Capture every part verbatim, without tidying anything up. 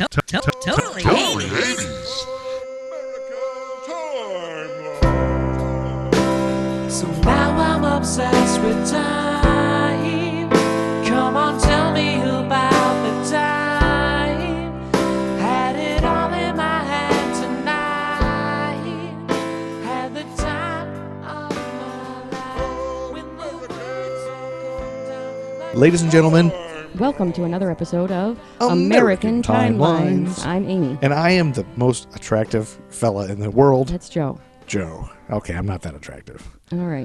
Totally eighties. So now I'm obsessed with time. Come on, tell me about the time. Had it all in my hand tonight. Had the time of my life. When the words all come down like Ladies and gentlemen, Welcome to another episode of American American, Timelines. Timelines. I'm Amy. and I am the most attractive fella in the world, That's Joe. Joe. Okay, I'm not that attractive. All right.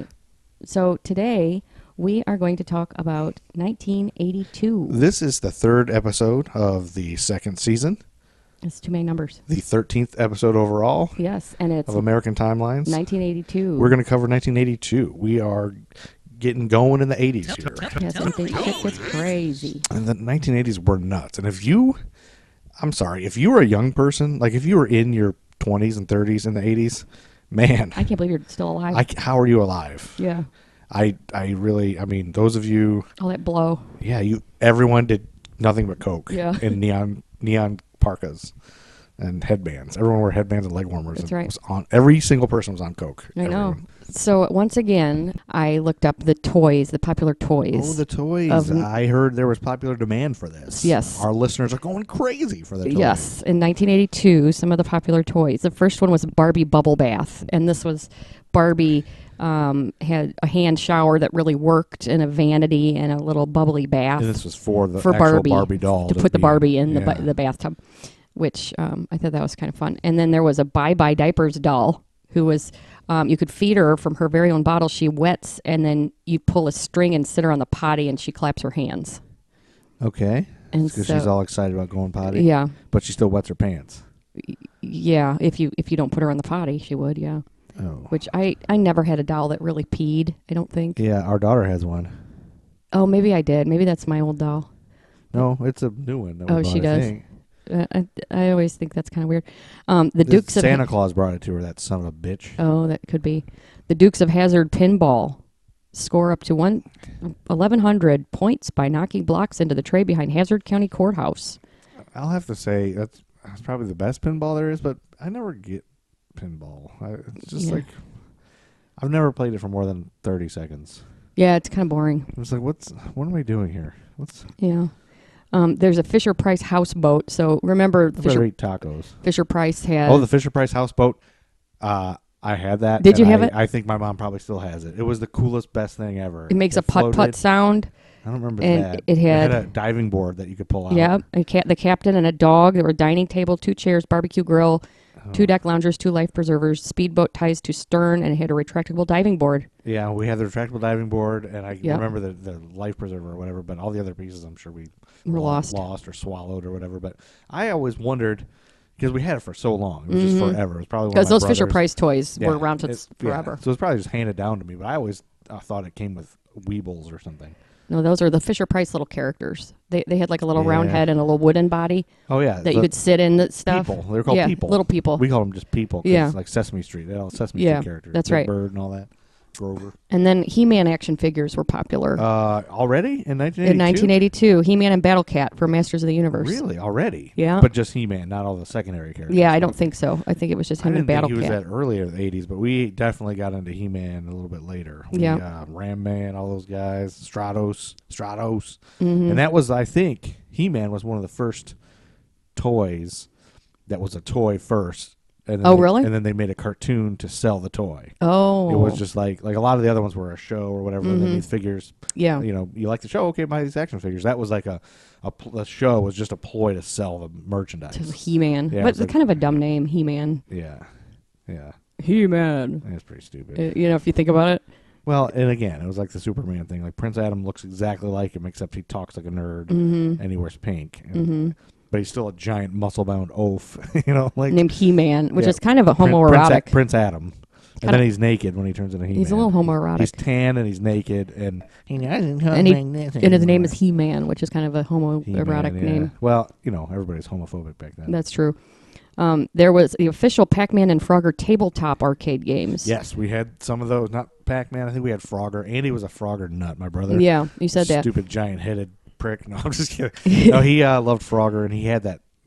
So today we are going to talk about nineteen eighty-two. This is the third episode of the second season, It's too many numbers. the thirteenth episode overall Yes, and it's of American Timelines. nineteen eighty-two. We're going to cover nineteen eighty-two. We are getting going in the eighties here. Yes, and things shit gets crazy. And the nineteen eighties were nuts. And if you, I'm sorry, if you were a young person, like if you were in your twenties and thirties in the eighties, man, I can't believe you're still alive. I, how are you alive? yeah. I I really, I mean, those of you, All that blow. yeah, you, everyone did nothing but coke Yeah. and neon neon parkas and headbands. Everyone wore headbands and leg warmers. That's and right. Was on, every single person was on coke. I know. Everyone. So once again, I looked up the toys, the popular toys. Oh, the toys. Of- I heard there was popular demand for this. Yes. Our listeners are going crazy for the toys. Yes, in nineteen eighty-two, some of the popular toys. The first one was Barbie Bubble Bath, and this was Barbie um, had a hand shower that really worked, and a vanity, and a little bubbly bath And this was for the for actual Barbie, Barbie doll. to put the be- Barbie in the yeah. bu- the bathtub, which um, I thought that was kind of fun. And then there was a Bye Bye Diapers doll, who was um, you could feed her from her very own bottle. She wets, and then you pull a string and sit her on the potty, and she claps her hands. Okay. And Because so, she's all excited about going potty. yeah, But she still wets her pants. yeah. If you if you don't put her on the potty, she would, yeah. Oh. Which I, I never had a doll that really peed, I don't think. Yeah, our daughter has one. Oh, maybe I did. Maybe that's my old doll. No, it's a new one. That we Oh, bought, she I does. think. Uh, I, I always think that's kind of weird. Um, the This Dukes of Santa Claus brought it to her, that son of a bitch. Oh, that could be. The Dukes of Hazzard pinball score up to one eleven hundred points by knocking blocks into the tray behind Hazzard County Courthouse. I'll have to say that's, that's probably the best pinball there is, but I never get pinball. I, it's just Yeah. like I've never played it for more than thirty seconds. Yeah, it's kind of boring. It's like, what's what am I doing here? What's Yeah. Um, there's a Fisher Price houseboat. So remember, I better Fisher, eat tacos. Fisher Price had. Oh, the Fisher Price houseboat. Uh, I had that. Did you and have I, it? I think my mom probably still has it. It was the coolest, best thing ever. it makes a putt putt floated. sound. I don't remember and that. it had- a diving board that you could pull out. Yeah, a cat, the captain and a dog. There were a dining table, two chairs, barbecue grill, Oh. two deck loungers, two life preservers, speedboat ties to stern, and it had a retractable diving board. Yeah, we had the retractable diving board, and I Yeah. remember the, the life preserver or whatever, but all the other pieces I'm sure we Were lo- lost. lost or swallowed or whatever. But I always wondered, because we had it for so long. It was just forever. It was probably one of Because my those Fisher brothers. Price toys Yeah, were around since it- yeah. forever. So it was probably just handed down to me, but I always uh, thought it came with Weebles or something. No, those are the Fisher Price little characters. They they had like a little round Yeah. head and a little wooden body Oh, yeah. that you the could sit in the stuff. people. They're called yeah, people. little people. We call them just people. 'cause Yeah. it's like Sesame Street. They're all Sesame Yeah, Street characters. that's Big right. Bird and all that. Grover. And then He-Man action figures were popular. Uh, already in nineteen eighty-two? in nineteen eighty-two, He-Man and Battle Cat for Masters of the Universe. Really? Already? Yeah. But just He-Man, not all the secondary characters. Yeah, I don't think so. I think it was just I him didn't and Battle think he was Cat. that early in the eighties, but we definitely got into He-Man a little bit later. We, Yeah. Uh, Ram Man, all those guys, Stratos, Stratos. Mhm. And that was, I think, He-Man was one of the first toys that was a toy first. And then Oh, they- really? And then they made a cartoon to sell the toy. Oh. It was just like, like a lot of the other ones were a show or whatever. And then Mhm. these figures, yeah. you know, you like the show, okay, buy these action figures. That was like a, a, pl- the show was just a ploy to sell the merchandise. To He-Man. Yeah, but it's it's like- kind of a dumb name, He-Man. Yeah. Yeah. He-Man. That's pretty stupid. Uh, you know, if you think about it. Well, and again, it was like the Superman thing. Like Prince Adam looks exactly like him, except he talks like a nerd Mm-hmm. and he wears pink. And, Mm-hmm. But he's still a giant muscle-bound oaf, you know, like Named He-Man, which Yeah. is kind of a Prin- homoerotic. Prince, A- Prince Adam. And Kinda- then he's naked when he turns into He-Man. He's a little homoerotic. He's tan and he's naked, and he doesn't talk And he- like this and his name anymore. is He-Man, which is kind of a homoerotic He-Man, yeah. name. Well, you know, everybody's homophobic back then. That's true. Um, there was the official Pac-Man and Frogger tabletop arcade games. Yes, we had some of those. Not Pac-Man. I think we had Frogger. Andy was a Frogger nut, my brother. Yeah, you said that. Stupid giant-headed prick. No, I'm just kidding. No, he uh, loved Frogger, and he had that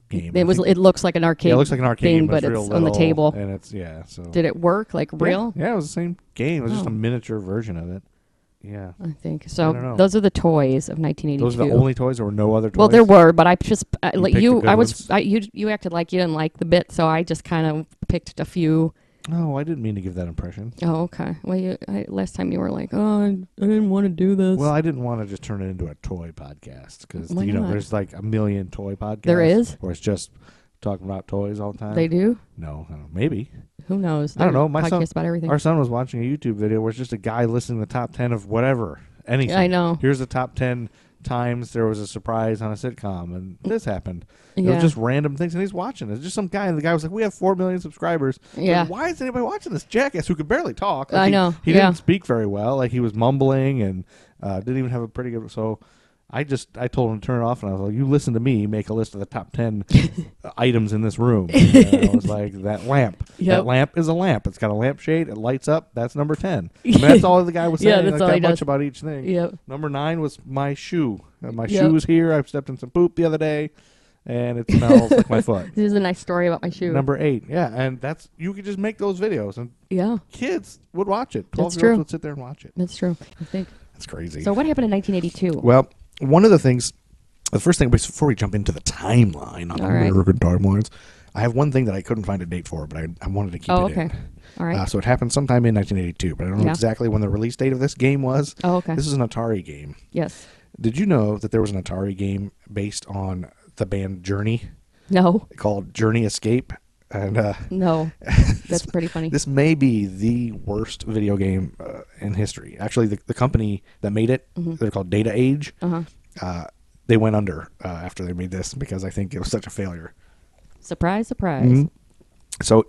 game. It I was. think It looks like an arcade. yeah, it looks like an arcade thing, game, but it's, it's real on the little, table. and it's yeah. So Did it work? Like real? Yeah, yeah, it was the same game. It was just Oh. a miniature version of it. Yeah. I think I so. don't know. Those are the toys of nineteen eighty-two. Those are the only toys. There were no other toys. Well, there were, but I just I, You like picked you. the good I was ones? I, you. You acted like you didn't like the bit, so I just kind of picked a few. No, I didn't mean to give that impression. Oh, okay. Well, you I, last time you were like, oh, I, I didn't want to do this. Well, I didn't want to just turn it into a toy podcast because Why you know not? there's like a million toy podcasts. There is? where it's just talking about toys all the time. They do. No, I don't know, maybe. Who knows? I don't They're know. My son- podcast about everything. Our son was watching a YouTube video where it's just a guy listing the top ten of whatever, anything. I know. Here's the top ten times there was a surprise on a sitcom, and this happened. It Yeah. was just random things, and he's watching it. It's just some guy, and the guy was like, "We have four million subscribers." Like, Yeah. why is anybody watching this jackass who could barely talk? Like, I he- know, He yeah. didn't speak very well. Like he was mumbling and uh, didn't even have a pretty good. So I just I told him to turn it off, and I was like, "You listen to me. Make a list of the top ten items in this room." And I was like, "That lamp. Yep. That lamp is a lamp. It's got a lampshade. It lights up. That's number ten." I mean, that's all the guy was saying. Yeah, that's like all that he much does. about each thing. Yep. Number nine was my shoe. Uh, my Yep. shoe's here. I stepped in some poop the other day, and it smells like my foot. This is a nice story about my shoe. Number eight, yeah, and that's you could just make those videos, and yeah, kids would watch it. Twelve That's year olds true. would sit there and watch it. that's true. I think. That's crazy. So what happened in nineteen eighty-two? Well, one of the things, the first thing before we jump into the timeline on All right. American timelines, I have one thing that I couldn't find a date for, but I, I wanted to keep Oh, it okay. in. All right. Uh, so it happened sometime in nineteen eighty-two, but I don't know Yeah. exactly when the release date of this game was. oh, okay. This is an Atari game. Yes. Did you know that there was an Atari game based on the band Journey No. called Journey Escape? And uh, No. That's pretty funny. this may be the worst video game uh, in history. Actually, the, the company that made it, Mm-hmm. they're called Data Age. Uh-huh. Uh, they went under uh, after they made this because I think it was such a failure. Surprise, surprise. Mhm. So,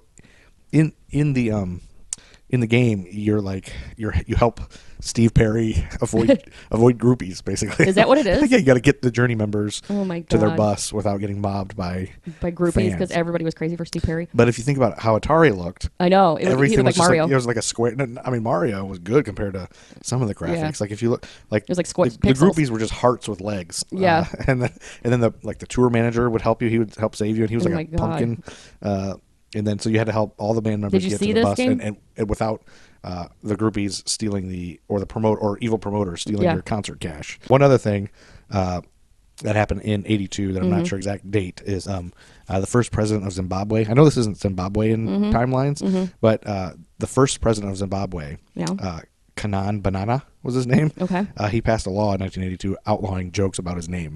in in the um in the game, you're like you're you help Steve Perry avoid avoid groupies, basically. Is that what it is? Yeah, you got to get the Journey members Oh my god. to their bus without getting mobbed by. By groupies because fans. everybody was crazy for Steve Perry. But if you think about how Atari looked, I know. It was, he everything looked was like just Mario. like it was like a square. no, I mean, Mario was good compared to some of the graphics. Yeah. Like if you look, like It was like squ- the, the pixels. groupies were just hearts with legs. Yeah. uh, and then and then the like the tour manager would help you. He would help save you, and he was Oh like my a God. pumpkin. Uh, and then so you had to help all the band members Did you get see to the this bus, game? and, and, and without uh, the groupies stealing the or the promote or evil promoters stealing Yeah. your concert cash. One other thing. Uh, that happened in eighty-two that I'm Mm-hmm. not sure exact date is um, uh, the first president of Zimbabwe. I know this isn't Zimbabwean Mm-hmm. timelines, but uh, the first president of Zimbabwe, Yeah. uh, Kanan Banana was his name. Okay. Uh, he passed a law in nineteen eighty-two outlawing jokes about his name.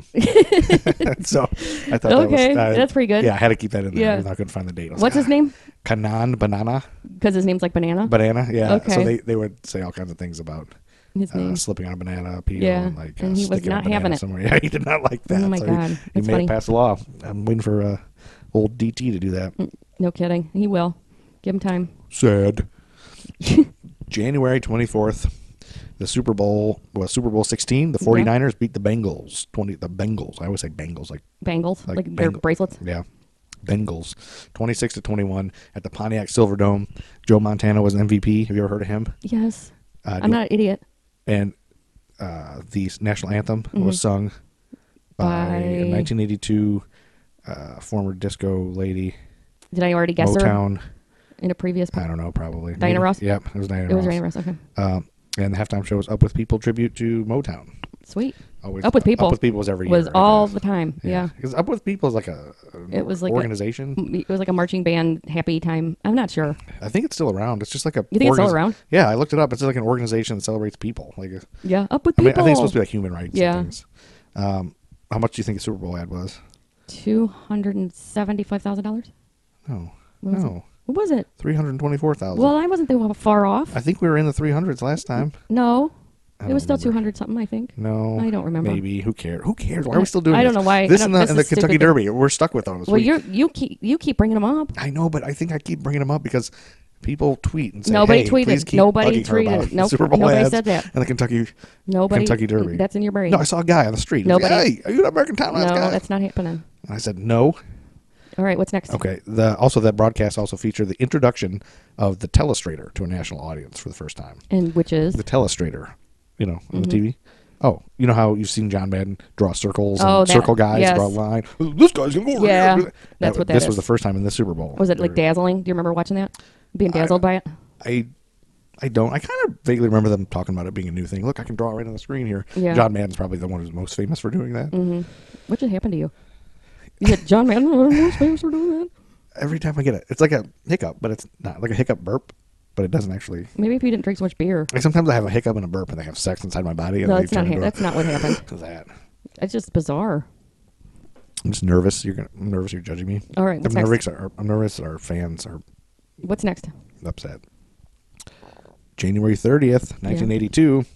So I thought Okay, that was, uh, that's pretty good. Yeah, I had to keep that in there. Yeah. even though I couldn't find the date. I was What's like, his name? Kanan Banana. Because his name's like Banana. Banana, yeah. So Okay. they, they would say all kinds of things about his uh, name. slipping on a banana peel Yeah, and like and uh, he was sticking a not banana having it. somewhere. Yeah, he did not like that. Oh my so God, he, he that's made funny. it pass the law. I'm waiting for uh, old D T to do that. No kidding. He will. Give him time. Sad. January twenty-fourth, the Super Bowl was Super Bowl sixteen. The 49ers beat the Bengals. twenty The Bengals. I always say Bengals like Bangles, Like like, their Bengal- bracelets. yeah. Bengals, twenty-six to twenty-one at the Pontiac Silverdome. Joe Montana was M V P. Have you ever heard of him? Yes. Uh, I'm not an idiot. And uh, the national anthem was sung by, By- in nineteen eighty-two uh, former disco lady, Did I already guess her Motown. in a previous? I don't know, probably Diana Maybe. Ross? Yep, it was Diana It was Ross. Diana Ross. Okay. Um, and the halftime show was Up With People tribute to Motown. Sweet. Always, Up With People Up With People was every Was year. I all guess. the time. Yeah. Because Up With People is like a an It was like a- organization. It was like a marching band happy time. I'm not sure. I think it's still around. It's just like a. You think it's still organiz- around? Yeah, I looked it up. It's like an organization that celebrates people. Like, a, Yeah. Up with I, mean, people. I think it's supposed to be like human rights. Yeah. And things. Um, how much do you think the Super Bowl ad was? Two hundred and seventy-five thousand dollars. No, What was no, What was it? three hundred twenty-four thousand. Well, I wasn't that far off. I think we were in the three hundreds last time. No, I it don't was still two remember. hundred something. I think. No, I don't remember. Maybe. Who cares? Who cares? Why are we still doing I this? don't know why- This I and don't- the, this and the is stupid Kentucky thing. Derby. We're stuck with those. Well, We- you you keep you keep bringing them up. I know, but I think I keep bringing them up because people tweet and say, Nobody hey, tweeted. please keep Nobody bugging her about tweeted. the Nope, Super Bowl nobody ads said that. and the Kentucky Nobody. Kentucky Derby. That's in your brain. No, I saw a guy on the street. He was like, Nobody- hey, are you an American Timelines no, guy? that's not happening. And I said, no. All right, what's next? Okay. The also that broadcast also featured the introduction of the telestrator to a national audience for the first time. And which is The telestrator, you know, on Mm-hmm. the T V. Oh, you know how you've seen John Madden draw circles Oh, and that- circle guys, yes. draw a line. This guy's going to go over Yeah, here. that's what that This was is. the first time in the Super Bowl. Was it like They're- dazzling? Do you remember watching that? Being dazzled by it? I I don't. I kind of vaguely remember them talking about it being a new thing. Look, I can draw right on the screen here. Yeah. John Madden's probably the one who's most famous for doing that. Mm-hmm. What just happened to you? You said John Madden was famous for doing that? Every time I get it, it's like a hiccup, but it's not like a hiccup burp, but it doesn't actually. Maybe if you didn't drink so much beer. Like sometimes I have a hiccup and a burp, and they have sex inside my body. And No, they that's not. turn Ha- into a- that's not what happened. that. It's just bizarre. I'm just nervous. You're gonna, I'm nervous. You're judging me. All right, I'm what's next? nervous. Our, I'm nervous. Our fans are What's next? upset. January thirtieth, nineteen eighty-two.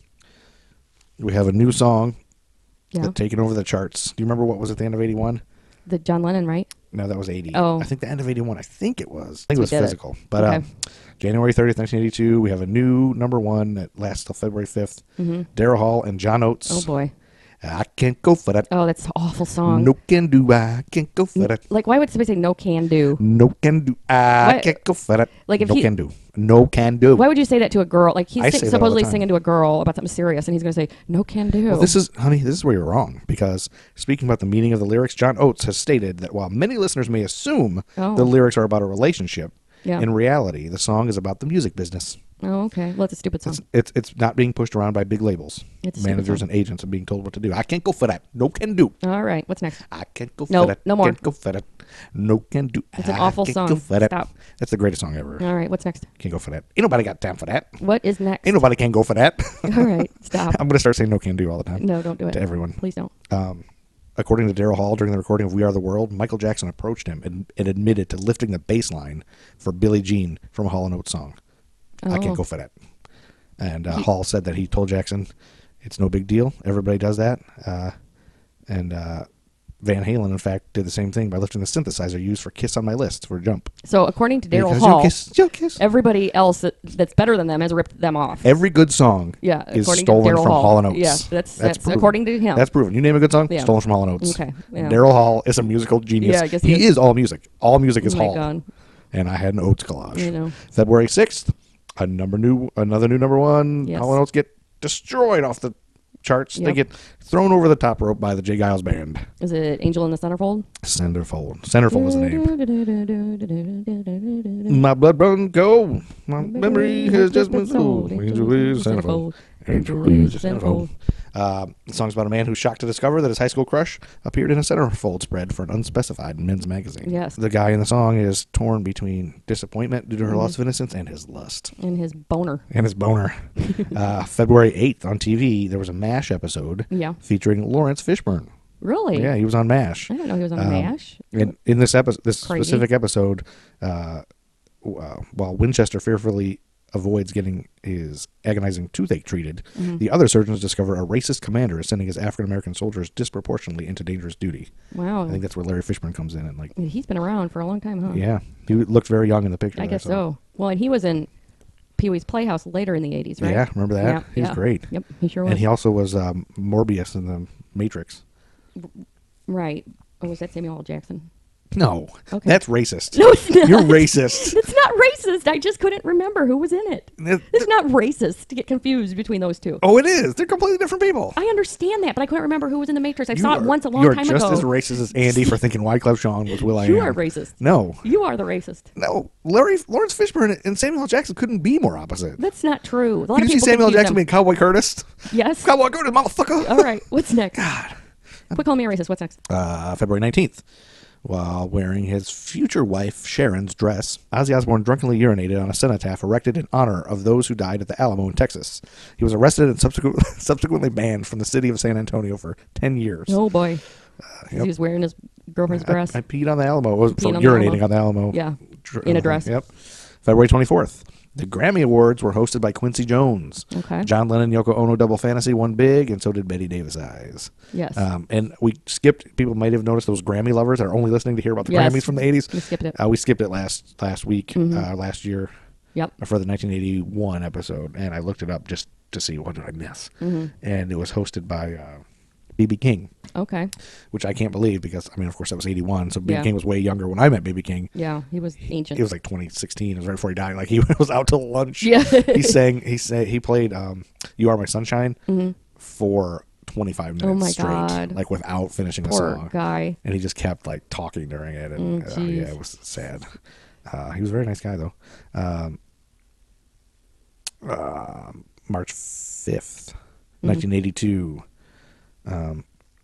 We have a new song Yeah, that's taken over the charts. Do you remember what was at the end of eighty-one? the John Lennon, right? No, that was eighty. Oh. I think the end of eighty-one. I think it was. I think it We was did it. physical. But Okay. uh, January thirtieth, nineteen eighty-two. We have a new number one that lasts till February fifth. Mm-hmm. Daryl Hall and John Oates. Oh boy. I can't go for that. Oh, that's an awful song. No can do. I can't go for that. Like, why would somebody say no can do? No can do. I Why- can't go for that. Like, if no he- can do. No can do. Why would you say that to a girl? Like, he's I sing- say that all the supposedly time. singing to a girl about something serious, and he's going to say no can do. Well, this is, honey, this is where you're wrong. Because speaking about the meaning of the lyrics, John Oates has stated that while many listeners may assume Oh. the lyrics are about a relationship, Yeah. in reality, the song is about the music business. Oh, okay. Well, it's a stupid song. It's, it's it's not being pushed around by big labels, It's a stupid managers song. and agents, and being told what to do. I can't go for that. No can do. All right. What's next? I can't go No, for that. no more. Can't go for that. No can do. It's an I awful can't song. Go for that. Stop. That's the greatest song ever. All right. What's next? Can't go for that. Ain't nobody got time for that. What is next? Ain't nobody can go for that. All right. Stop. I'm gonna start saying no can do all the time No, don't do it. to everyone. Please don't. Um, according to Daryl Hall, during the recording of "We Are the World," Michael Jackson approached him and, and admitted to lifting the bass line for Billie Jean from a Hall and Oates song. I Oh. can't go for that. And uh, Hall said that he told Jackson, "It's no big deal. Everybody does that." Uh, and uh, Van Halen, in fact, did the same thing by lifting the synthesizer used for "Kiss on My List" for "Jump." So, according to Daryl Because Hall, you kiss, you kiss. everybody else that, that's better than them has ripped them off. Every good song Yeah, is according stolen to Daryl from Hall. Hall and Oates. Yeah, that's that's, proven. according to him. That's proven. You name a good song, Yeah. stolen from Hall and Oates. Okay, yeah. Daryl Hall is a musical genius. Yeah, I guess he, he is. is. all music. All music is Oh my Hall. God. And I had an Oates collage. You know. February sixth, a number new, another new number one. Yes. Hall and Oates get destroyed off the charts. They Yep. get thrown over the top rope by the Jay Giles Band. Is it Angel in the Centerfold? Centerfold. Centerfold was the name. name. My blood runs cold. My memory has just been sold. Angel is the centerfold. Angel is the centerfold. Uh, the song's about a man who's shocked to discover that his high school crush appeared in a centerfold spread for an unspecified men's magazine. Yes. The guy in the song is torn between disappointment due to her loss of innocence and his lust. And his boner. And his boner. uh, February eighth on T V, there was a MASH episode Yeah. featuring Lawrence Fishburne. Really? Yeah, he was on MASH. I didn't know he was on Um, MASH. In, in this episode, this Crazy. specific episode, uh, w- uh, while Winchester fearfully avoids getting his agonizing toothache treated, Mm-hmm. the other surgeons discover a racist commander is sending his African American soldiers disproportionately into dangerous duty. Wow. I think that's where Larry Fishburne comes in, and like, He's been around for a long time, huh? yeah, he looked very young in the picture. I there, guess so. Well, and he was in Pee Wee's Playhouse later in the eighties, right? Yeah, remember that? Yeah, he was yeah. great. Yep, he sure was. And he also was um, Morbius in the Matrix. Right. Oh, was that Samuel L. Jackson? No, Okay. that's racist. No, it's not. You're racist. It's not racist. I just couldn't remember who was in it. It- It's not racist to get confused between those two. oh, it is. They're completely different people. I understand that, but I couldn't remember who was in the Matrix. I You saw are- it once a long You're time just ago. as racist as Andy for thinking Wyclef Jean was Will I Am. You are racist. No, You are the racist. no. Larry Lawrence Fishburne and Samuel L. Jackson couldn't be more opposite. That's not true. A lot Did of you see people Samuel L. confuse Jackson them. being Cowboy Curtis? Yes. Cowboy Curtis, motherfucker. All right. What's next? God. Quit calling me a racist. What's next? Uh, February nineteenth. While wearing his future wife Sharon's dress, Ozzy Osbourne drunkenly urinated on a cenotaph erected in honor of those who died at the Alamo in Texas. He was arrested and subsequent, subsequently banned from the city of San Antonio for ten years. Oh boy. 'Cause yep. He was wearing his girlfriend's I, dress. I peed on the Alamo. It was Peed from on the urinating Alamo. on the Alamo. Yeah. Dr- In a dress. Yep. February twenty-fourth. The Grammy Awards were hosted by Quincy Jones. Okay. John Lennon, Yoko Ono Double Fantasy won big, and so did Betty Davis Eyes. Yes. Um, and we skipped, people might have noticed those Grammy lovers are only listening to hear about the Yes. Grammys from the eighties. We skipped it. Uh, we skipped it last last week, Mhm. uh, last year Yep. for the nineteen eighty-one episode, and I looked it up just to see what did I miss. hmm And it was hosted by uh, B B King, Okay. which I can't believe because, I mean, of course, that was eighty-one, so B B Yeah. King was way younger when I met B B King. Yeah. He was ancient. It was like twenty sixteen. It was right before he died. Like, he was out till lunch. Yeah. he sang, he sang, he played um, You Are My Sunshine hmm for twenty-five minutes Oh my straight, God. like without finishing a Poor song. guy. And he just kept like talking during it, and Mm, uh, yeah, jeez. it was sad. Uh, he was a very nice guy, though. Um, uh, March fifth, Mm-hmm. nineteen eighty-two. Um,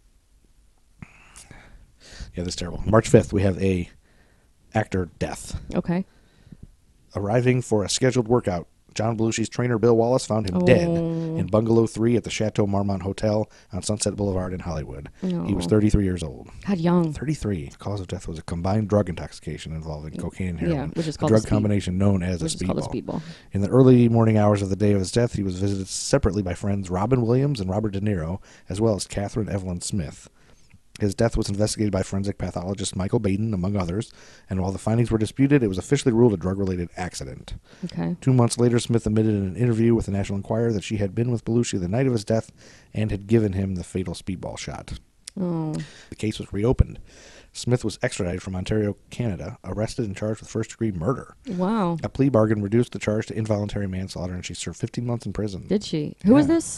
yeah, this is terrible. March fifth, we have a actor death. Okay. Arriving for a scheduled workout, John Belushi's trainer Bill Wallace found him dead Oh. in Bungalow three at the Chateau Marmont Hotel on Sunset Boulevard in Hollywood. He was Oh. thirty-three years old. God, young. thirty-three. The cause of death was a combined drug intoxication involving cocaine and heroin, Yeah, which is a called drug a speed- combination known as Which a is called a speedball. speedball. In the early morning hours of the day of his death, he was visited separately by friends Robin Williams and Robert De Niro, as well as Catherine Evelyn Smith. His death was investigated by forensic pathologist Michael Baden, among others, and while the findings were disputed, it was officially ruled a drug-related accident. Okay. Two months later, Smith admitted in an interview with the National Enquirer that she had been with Belushi the night of his death and had given him the fatal speedball shot. Oh. The case was reopened. Smith was extradited from Ontario, Canada, arrested and charged with first-degree murder. Wow. A plea bargain reduced the charge to involuntary manslaughter, and she served fifteen months in prison. Did she? Who is Yeah. this?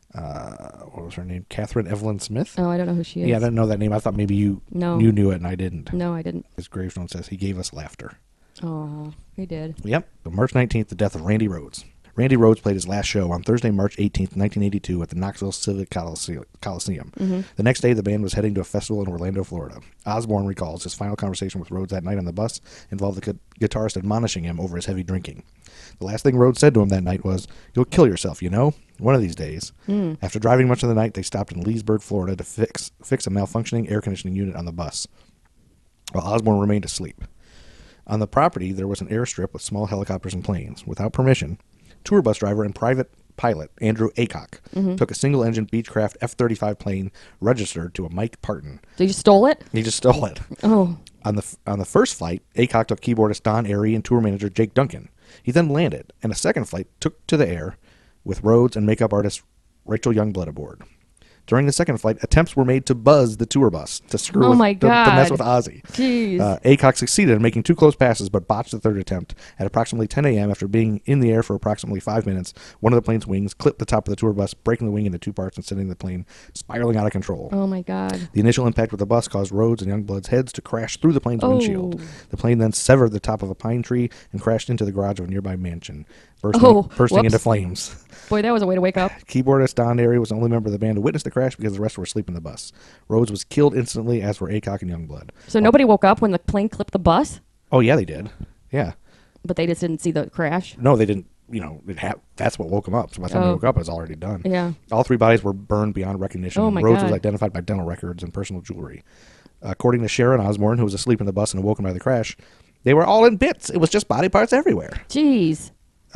Uh, what was her name? Catherine Evelyn Smith? Oh, I don't know who she is. Yeah, I didn't know that name. I thought maybe you No. you knew it and I didn't. No, I didn't. His gravestone says, he gave us laughter. Oh, he did. Yep. So March nineteenth, the death of Randy Rhoads. Randy Rhoads played his last show on Thursday, March eighteenth, nineteen eighty-two at the Knoxville Civic Coliseum. Mm-hmm. The next day, the band was heading to a festival in Orlando, Florida. Osborne recalls his final conversation with Rhoads that night on the bus involved the gu- guitarist admonishing him over his heavy drinking. The last thing Rhoads said to him that night was, "You'll kill yourself, you know, one of these days." Mm. After driving much of the night, they stopped in Leesburg, Florida to fix fix a malfunctioning air conditioning unit on the bus, while Osborne remained asleep. On the property, there was an airstrip with small helicopters and planes. Without permission, tour bus driver and private pilot Andrew Aycock Mm-hmm. took a single-engine Beechcraft F thirty-five plane registered to a Mike Parton. So you stole it? He just stole it. Oh. On the f- on the first flight, Aycock took keyboardist Don Airy and tour manager Jake Duncan. He then landed, and a second flight took to the air with Rhoads and makeup artist Rachel Youngblood aboard. During the second flight, attempts were made to buzz the tour bus to screw Oh with, my to, to mess God. with Ozzy. Jeez. Uh, Aycock succeeded in making two close passes, but botched the third attempt. At approximately ten a.m., after being in the air for approximately five minutes, one of the plane's wings clipped the top of the tour bus, breaking the wing into two parts and sending the plane spiraling out of control. Oh my God. The initial impact with the bus caused Rhoads and Youngblood's heads to crash through the plane's Oh. windshield. The plane then severed the top of a pine tree and crashed into the garage of a nearby mansion, bursting, Oh, bursting whoops. into flames. Boy, that was a way to wake up. Keyboardist Don Airy was the only member of the band to witness the crash because the rest were asleep in the bus. Rhoads was killed instantly, as were Aycock and Youngblood. So nobody woke up when the plane clipped the bus, Oh, yeah, they did. Yeah. but they just didn't see the crash. No, they didn't. You know, it ha- that's what woke them up. So by the time they Oh. woke up, it was already done. Yeah. All three bodies were burned beyond recognition. Oh, and my Rhoads was God. identified by dental records and personal jewelry. According to Sharon Osbourne, who was asleep in the bus and awoken by the crash, they were all in bits. It was just body parts everywhere. Jeez.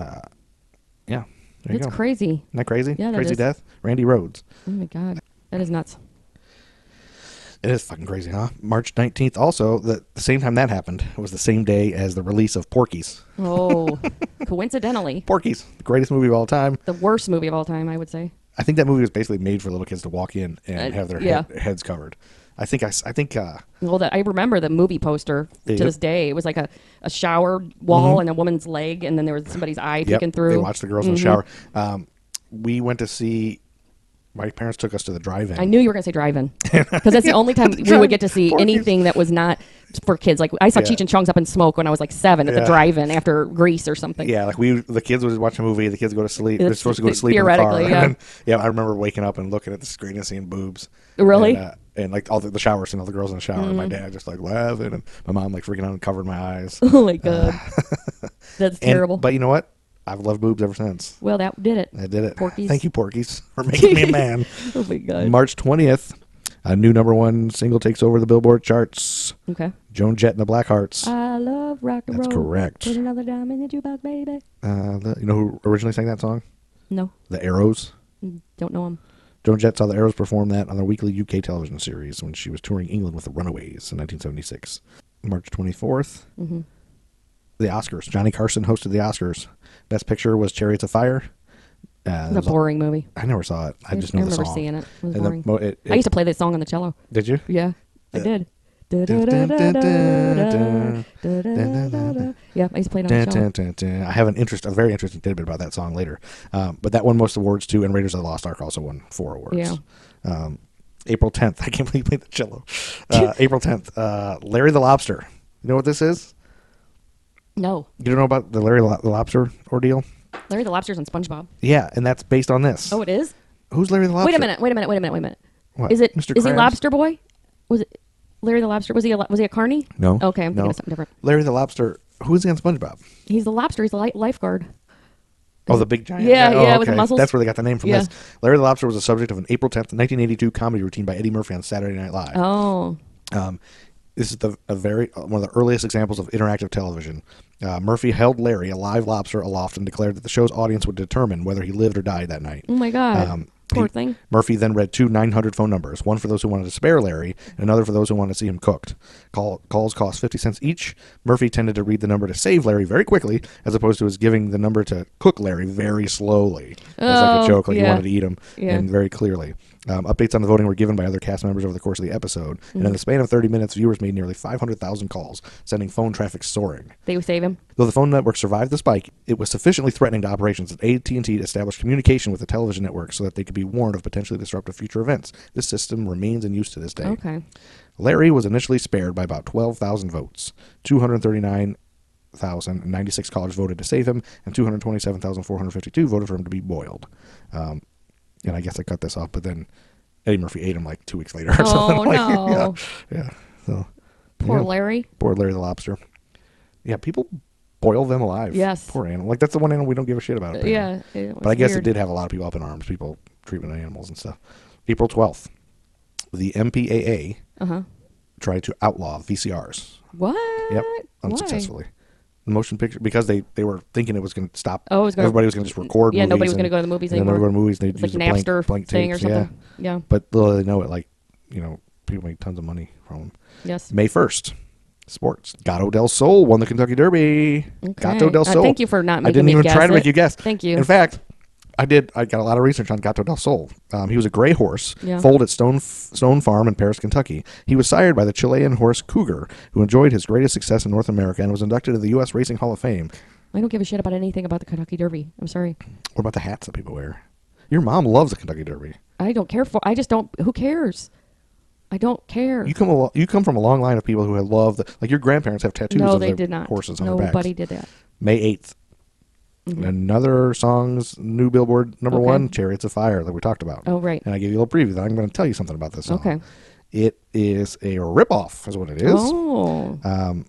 Yeah. There you That's go. crazy. Isn't that crazy? Yeah, that crazy is. death. Randy Rhoads. Oh my God. That is nuts. It is fucking crazy, huh? March nineteenth, also, the, the same time that happened, it was the same day as the release of Porky's. Oh, coincidentally, Porky's, the greatest movie of all time. the worst movie of all time, I would say. I think that movie was basically made for little kids to walk in and Uh, have their yeah. head, heads covered. I think I, s- I think uh, Well, that I remember the movie poster to Yep. this day. It was like a, a shower wall and a woman's leg, and then there was somebody's eye yep, peeking through. they watched the girls in the Mhm. shower. Um, we went to see. My parents took us to the drive-in. I knew you were going to say drive-in because that's the only time we would get to see Porky's. anything that was not for kids. Like I saw Yeah. Cheech and Chong's Up in Smoke when I was like seven at Yeah. the drive-in after Grease or something. Yeah, like we, the kids would watch a movie. The kids go to sleep. They're It's- supposed to go to sleep in the car. theoretically, yeah. And then, yeah, I remember waking up and looking at the screen and seeing boobs. Really? And, uh, and like all the, the showers and all the girls in the shower. And my Mm. dad just like laughing, and my mom like freaking out and covered my eyes. Oh my God, that's And- terrible. But you know what? I've loved boobs ever since. well, that did it. I did it. Porky's. Thank you, Porky's, for making me a man. Oh my God. March twentieth, a new number one single takes over the Billboard charts. Okay. Joan Jett and the Blackhearts. I love rock and That's roll. correct. Put another dime in the jukebox, baby. Uh, the, you know who originally sang that song? No, The Arrows. don't know him. Joan Jett saw the Arrows perform that on their weekly U K television series when she was touring England with the Runaways in nineteen seventy-six. March twenty-fourth, Mm-hmm. the Oscars. Johnny Carson hosted the Oscars. Best Picture was Chariots of Fire. Uh, It's a there's a- boring movie. I never saw it. I just know I the remember song. seeing it. It was And the boring. mo- it- I it- used to play that song on the cello. Did you? Yeah, I Uh, did. dun, dun, dun, dun, dun, dun, dun. Yeah, I used to play it on Dun, the cello. dun, dun, dun. I have an interest, a very interesting tidbit about that song later. Um, but that won most awards too, and Raiders of the Lost Ark also won four awards. Yeah. Um, April tenth. I can't believe you played the cello. Uh, April tenth. Uh, Larry the Lobster. You know what this is? No. You don't know about the Larry the Lobster ordeal? Larry the Lobster's on SpongeBob. Yeah, and that's based on this. Oh, it is? Who's Larry the Lobster? Wait a minute. Wait a minute. Wait a minute. Wait a minute. What? Is it? Mister Is he Krabs? Lobster Boy? Was it Larry the Lobster? Was he a was he a carny? No. Okay, I'm thinking no. of something different. Larry the Lobster. Who is he on SpongeBob? He's the lobster. He's the li- lifeguard. Oh, the big giant. Yeah, guy? Oh, yeah, okay. with the muscles. That's where they got the name from Yeah. this. Larry the Lobster was the subject of an April tenth, nineteen eighty-two comedy routine by Eddie Murphy on Saturday Night Live. Oh. Um, this is the a very uh, one of the earliest examples of interactive television. Uh, Murphy held Larry, a live lobster, aloft and declared that the show's audience would determine whether he lived or died that night. Oh my God. Um, Poor he- thing. Murphy then read two nine hundred phone numbers, one for those who wanted to spare Larry, and another for those who wanted to see him cooked. Call, calls cost fifty cents each. Murphy tended to read the number to save Larry very quickly, as opposed to his giving the number to cook Larry very slowly. As like Oh, a joke, like he yeah. wanted to eat him, Yeah. and very clearly. Um, updates on the voting were given by other cast members over the course of the episode, and Mm. in the span of thirty minutes, viewers made nearly five hundred thousand calls, sending phone traffic soaring. They would save him. Though the phone network survived the spike, it was sufficiently threatening to operations that A T and T established communication with the television network so that they could be warned of potentially disruptive future events. This system remains in use to this day. Okay. Larry was initially spared by about twelve thousand votes. two hundred thirty-nine thousand ninety-six callers voted to save him, and two hundred twenty-seven thousand four hundred fifty-two voted for him to be boiled. Um, and I guess I cut this off, but then Eddie Murphy ate him like two weeks later or Oh, something. Like, no. Yeah. yeah. So, Poor yeah. Larry. Poor Larry the Lobster. Yeah, people boil them alive. Yes. Poor animal. Like, that's the one animal we don't give a shit about. Uh, apparently. yeah. It was But I guess weird. it did have a lot of people up in arms, people treatment of animals and stuff. April twelfth, the M P A A Uh-huh. tried to outlaw V C Rs. What? Yep, Why? unsuccessfully. The motion picture, because they, they were thinking it was going to stop. Oh, it was gonna- everybody was going to just record Yeah, movies. nobody was and- going to go to the movies and then they anymore. would go to movies and It's they'd like use a blank, Napster blank thing tapes. or Yeah. something. Yeah. But little they know it, like, you know, people make tons of money from them. Yes. May first, sports. Gato del Sol won the Kentucky Derby. Okay. Gato del Uh, Sol. thank you for not I making didn't me even guess try to it. make you guess. Thank you. In fact, I did. I got a lot of research on Gato del Sol. Um, he was a gray horse, Yeah. foaled at Stone Stone Farm in Paris, Kentucky. He was sired by the Chilean horse Cougar, who enjoyed his greatest success in North America and was inducted into the U S Racing Hall of Fame. I don't give a shit about anything about the Kentucky Derby. I'm sorry. What about the hats that people wear? Your mom loves the Kentucky Derby. I don't care for. I just don't. Who cares? I don't care. You come a lo- you come from a long line of people who have loved the, like your grandparents have tattoos no, of they their did not. horses on their Nobody backs. did that. May eighth. Mhm. Another song's new Billboard number Okay. one, Chariots of Fire, that we talked about. Oh, right. And I gave you a little preview that I'm going to tell you something about this song. Okay. It is a ripoff, is what it is. Oh. Um,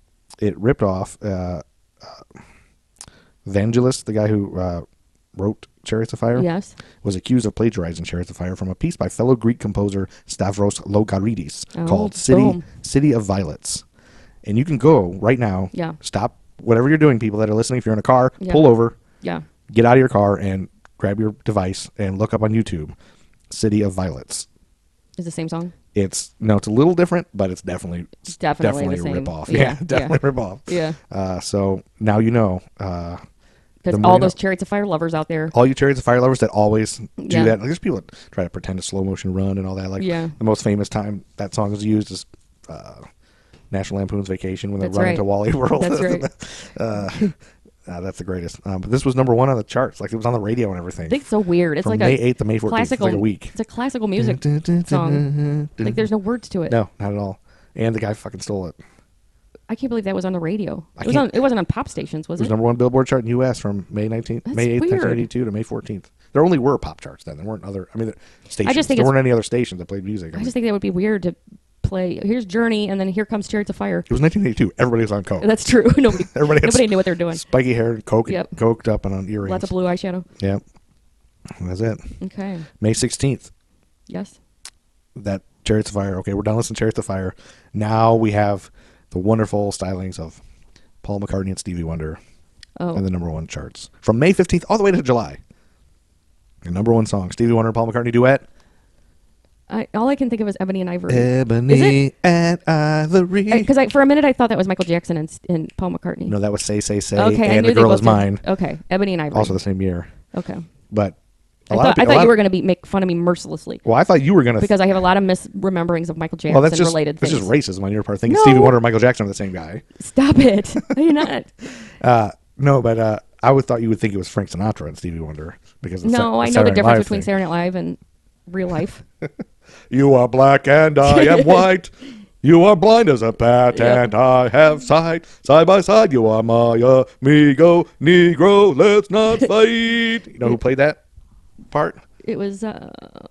it ripped off uh, uh, Vangelis, the guy who uh, wrote Chariots of Fire, Yes. was accused of plagiarizing Chariots of Fire from a piece by fellow Greek composer Stavros Logaridis Oh, called City boom. City of Violets. And you can go right now, Yeah. stop whatever you're doing, people that are listening. If you're in a car, Yeah. pull over, Yeah. get out of your car, and grab your device and look up on YouTube City of Violets. Is the same song? It's no, it's a little different, but it's definitely It's definitely, definitely the a same. rip off. Yeah. Yeah, definitely a rip off. Yeah. Uh, so now you know. Uh, Because the more all you know. those Chariots of Fire lovers out there. all you Chariots of Fire lovers that always do Yeah. that. Like, there's people that try to pretend to slow motion run and all that. Like Yeah. the most famous time that song is used is uh, National Lampoon's Vacation when they're That's running right. to Wally World. That's right. uh, uh, that's the greatest. Um, but this was number one on the charts. Like it was on the radio and everything. I think it's so weird. It's From like May a eighth to May fourteenth. It's classical. like a week. It's a classical music song. Like there's no words to it. No, not at all. And the guy fucking stole it. I can't believe that was on the radio. I It was can't- on. It wasn't on pop stations, was It was it? number one Billboard chart in U S from May nineteenth, That's May eighth, weird. nineteen eighty-two to May fourteenth. There only were pop charts then. There weren't other. I mean, there- stations. just think there it's- weren't any other stations that played music. I I mean, just think that would be weird to play. Here's Journey, and then here comes Chariots of Fire. it was nineteen eighty-two. Everybody was on coke. That's true. Nobody. Everybody had nobody knew what they were doing. spiky hair, coke, Yep. coked up, and on earrings. Lots of blue eyeshadow. Yep. That's it. Okay. May sixteenth. Yes. That Chariots of Fire. Okay, we're done listening to Chariots of Fire. Now we have the wonderful stylings of Paul McCartney and Stevie Wonder Oh. in the number one charts from May fifteenth all the way to July. The number one song, Stevie Wonder and Paul McCartney duet. I, all I can think of is Ebony and Ivory. Ebony and Ivory. Because I, for a minute I thought that was Michael Jackson and, and Paul McCartney. No, that was Say, Say, Say, okay, I and knew The they Girl both Is did. Mine. Okay, Ebony and Ivory. Also the same year. Okay. But a I lot thought, of people, I thought you were going to be make fun of me mercilessly Well, I thought you were going to. because I have a lot of misrememberings of Michael Jackson Well, that's just related that's things. just racism on your part. Thinking No. Stevie Wonder and Michael Jackson are the same guy. Stop it! I did not. Uh, no, but uh, I would thought you would think it was Frank Sinatra and Stevie Wonder because of No, Sa- I know Saturday the Night difference Live between thing. Saturday Night Live and real life. You are black and I am white. You are blind as a bat Yep. and I have sight. Side by side, you are my amigo, Negro. Let's not fight. You know who played that part? It was, uh,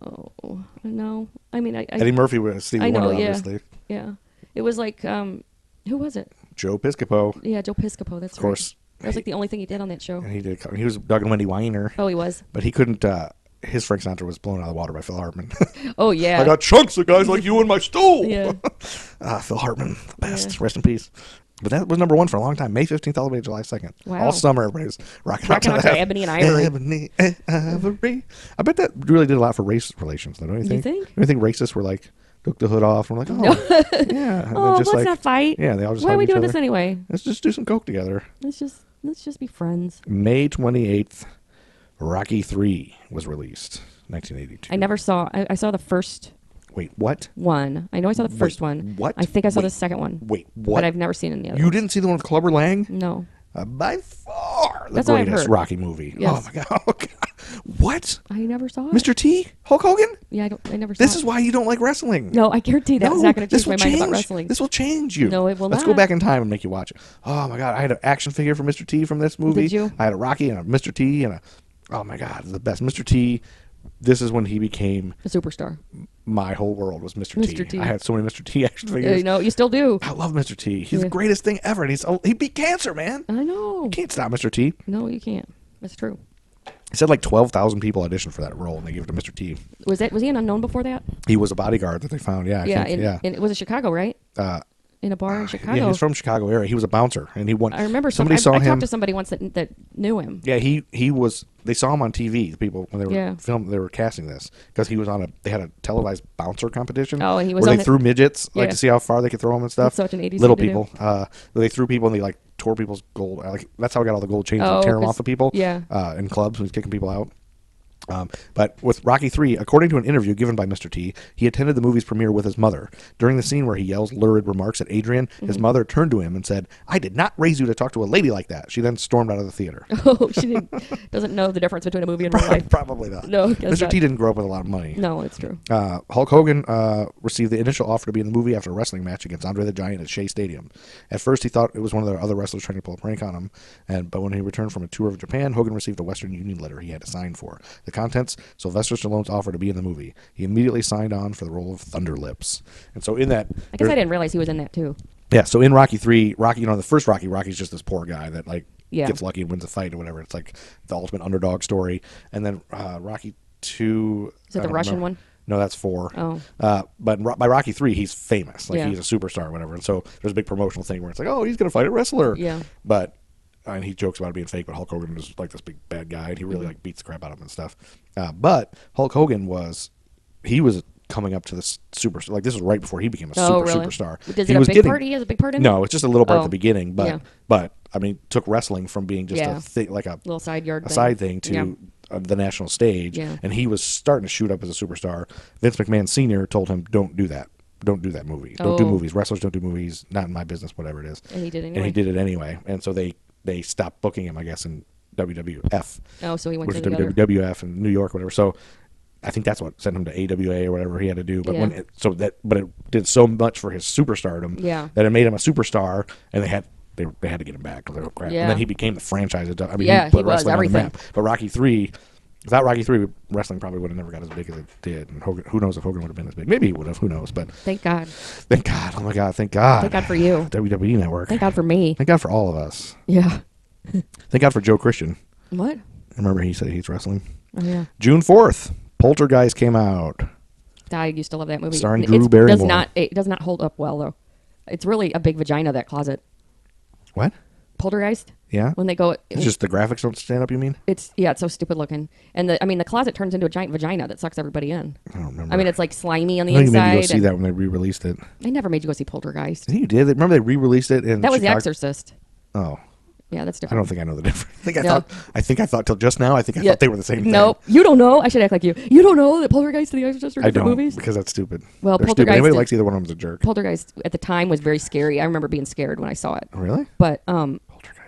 no. I mean, I, I Eddie Murphy was Stevie I know, Wonder, yeah. obviously. yeah. It was like, um, who was it? Joe Piscopo, Yeah, Joe Piscopo. That's of course. right. That was like the only thing he did on that show. And he did. He was Doug and Wendy Weiner, Oh, he was. but he couldn't. Uh, his Frank Sinatra was blown out of the water by Phil Hartman. Oh, yeah. I got chunks of guys like you in my stool. Yeah. Ah, Phil Hartman, the best. Yeah. Rest in peace. But that was number one for a long time. May fifteenth all the way to July second. Wow. All summer, everybody's rocking, Rocking out out to to that. Ebony and Ivory. Ebony and Ivory. I bet that really did a lot for race relations, though, don't you You think? think? Don't you think racists were like, took the hood off and were like, oh, yeah. And Oh, then just let's like, not fight. yeah, they all just Why are hug we each doing other. this anyway? Let's just do some coke together. Let's just let's just be friends. May twenty-eighth, Rocky three was released, nineteen eighty-two. I never saw. I, I saw the first Wait, what? one. I know I saw the Wait, first one. what? I think I saw Wait, the second one, Wait, what? but I've never seen any other. You ones. didn't see the one with Clubber Lang? No. Uh, by far the That's what I've greatest heard. Rocky movie. Yes. Oh my god. Oh, God. What? I never saw it. Mister T? Hulk Hogan? Yeah, I don't. I never saw This it. is why you don't like wrestling. No, I guarantee that's No, not going to this change my will mind about change- wrestling. This will change you. No, it will Let's not. go back in time and make you watch it. Oh my god, I had an action figure for Mister T from this movie. Did you? I had a Rocky and a Mister T and a. Oh my god, the best Mister T. This is when he became A superstar. my whole world was Mister Mister T. T. I had so many Mister T action Uh, figures. you know, you still do. I love Mister T. He's Yeah. the greatest thing ever, and he's oh, he beat cancer, man. I know. Can't stop Mister T. No, you can't. That's true. He said like twelve thousand people auditioned for that role, and they gave it to Mister T. Was that was he an unknown before that? He was a bodyguard that they found. Yeah, I yeah, think, in, yeah. in, it was in Chicago, right? Uh, In a bar in Chicago. yeah, he's from Chicago area. He was a bouncer, and he won. I remember some, somebody I, saw I him. talked to somebody once that that knew him. Yeah, he he was. They saw him on T V. The people when they were Yeah. filming, they were casting this because he was on a. They had a televised bouncer competition. Oh, and he was where on they it- threw midgets like Yeah. to see how far they could throw them and stuff. That's such an eighties Little thing to do. people. Uh, they threw people and they like tore people's gold. Like that's how I got all the gold chains Oh, and tear them 'cause- off of people. yeah. Uh, in clubs when he's kicking people out. Um, but with Rocky three, according to an interview given by Mister T, he attended the movie's premiere with his mother. During the scene where he yells lurid remarks at Adrian, his Mm-hmm. mother turned to him and said, "I did not raise you to talk to a lady like that." She then stormed out of the theater. Oh, she didn't, doesn't know the difference between a movie and real life. Probably not. No, guess Mister not. T didn't grow up with a lot of money. No, it's true. Uh, Hulk Hogan uh, received the initial offer to be in the movie after a wrestling match against Andre the Giant at Shea Stadium. At first, he thought it was one of the other wrestlers trying to pull a prank on him, and but when he returned from a tour of Japan, Hogan received a Western Union letter he had to sign for. The contents: Sylvester Stallone's offer to be in the movie. He immediately signed on for the role of Thunder Lips. And so in that, I guess I didn't realize he was in that too. yeah. So in Rocky three, Rocky, you know, the first Rocky, Rocky's just this poor guy that like Yeah. gets lucky and wins a fight or whatever. It's like the ultimate underdog story. And then uh, Rocky two. Is it I the don't Russian remember. one? No, that's four. Oh. Uh, but in Ro- by Rocky three, he's famous. Like Yeah. he's a superstar or whatever. And so there's a big promotional thing where it's like, oh, he's going to fight a wrestler. Yeah. But and he jokes about it being fake, but Hulk Hogan is like this big bad guy, and he really Mhm. like beats the crap out of him and stuff. Uh, but Hulk Hogan was, he was coming up to this superstar. Like this was right before he became a Oh, super really? superstar. Does he it a was big getting, part? He has a big part in it? No, it's just a little part at Oh. the beginning. But Yeah. but I mean, took wrestling from being just Yeah. a thing, like a Little side yard a thing. side thing to Yeah. uh, the national stage, Yeah. and he was starting to shoot up as a superstar. Vince McMahon Senior told him, "Don't do that. Don't do that movie. Don't do Oh. movies. Wrestlers don't do movies. Not in my business. Whatever it is." And he did And anyway. he did it anyway. And so they they stopped booking him, I guess, in W W F, Oh, so he went which to is the other. W W F in New York, whatever. So I think that's what sent him to A W A or whatever he had to do. But Yeah. when it, so that but it did so much for his superstardom Yeah. that it made him a superstar, and they had. They, they had to get him back. 'Cause they were crap. Yeah. And then he became the franchise. Of, I mean, Yeah, he put he was wrestling on the everything. map. But Rocky three, without Rocky three, wrestling probably would have never got as big as it did. And Hogan, who knows if Hogan would have been as big? Maybe he would have. Who knows? But Thank God. thank God. Oh my God. Thank God. Thank God for you. W W E Network. Thank God for me. Thank God for all of us. Yeah. Thank God for Joe Christian. What? Remember he said he hates wrestling. Oh, yeah. June fourth, Poltergeist came out. I used to love that movie. Starring It Drew does Barrymore. not. It does not hold up well though. It's really a big vagina, that closet. What? Poltergeist. Yeah. When they go, It's just the graphics don't stand up. You mean? it's yeah, it's so stupid looking. And the I mean, the closet turns into a giant vagina that sucks everybody in. I don't remember. I mean, it's like slimy on I the think you made me inside. go see and- that when they re-released it. I never made you go see Poltergeist. I think you did. Remember they re-released it in That was The Chicago? Exorcist. Oh. Yeah, that's I different. don't think I know the difference. I think I No. thought. I think I thought till just now. I think I Yeah. thought they were the same thing. Nope, you don't know. I should act like you. You don't know that Poltergeist and The Exorcist are I different don't movies. because that's stupid. Well, They're stupid. Poltergeist Anybody is- likes either one of them is a jerk. Poltergeist at the time was very scary. I remember being scared when I saw it. Really? But um, Poltergeist.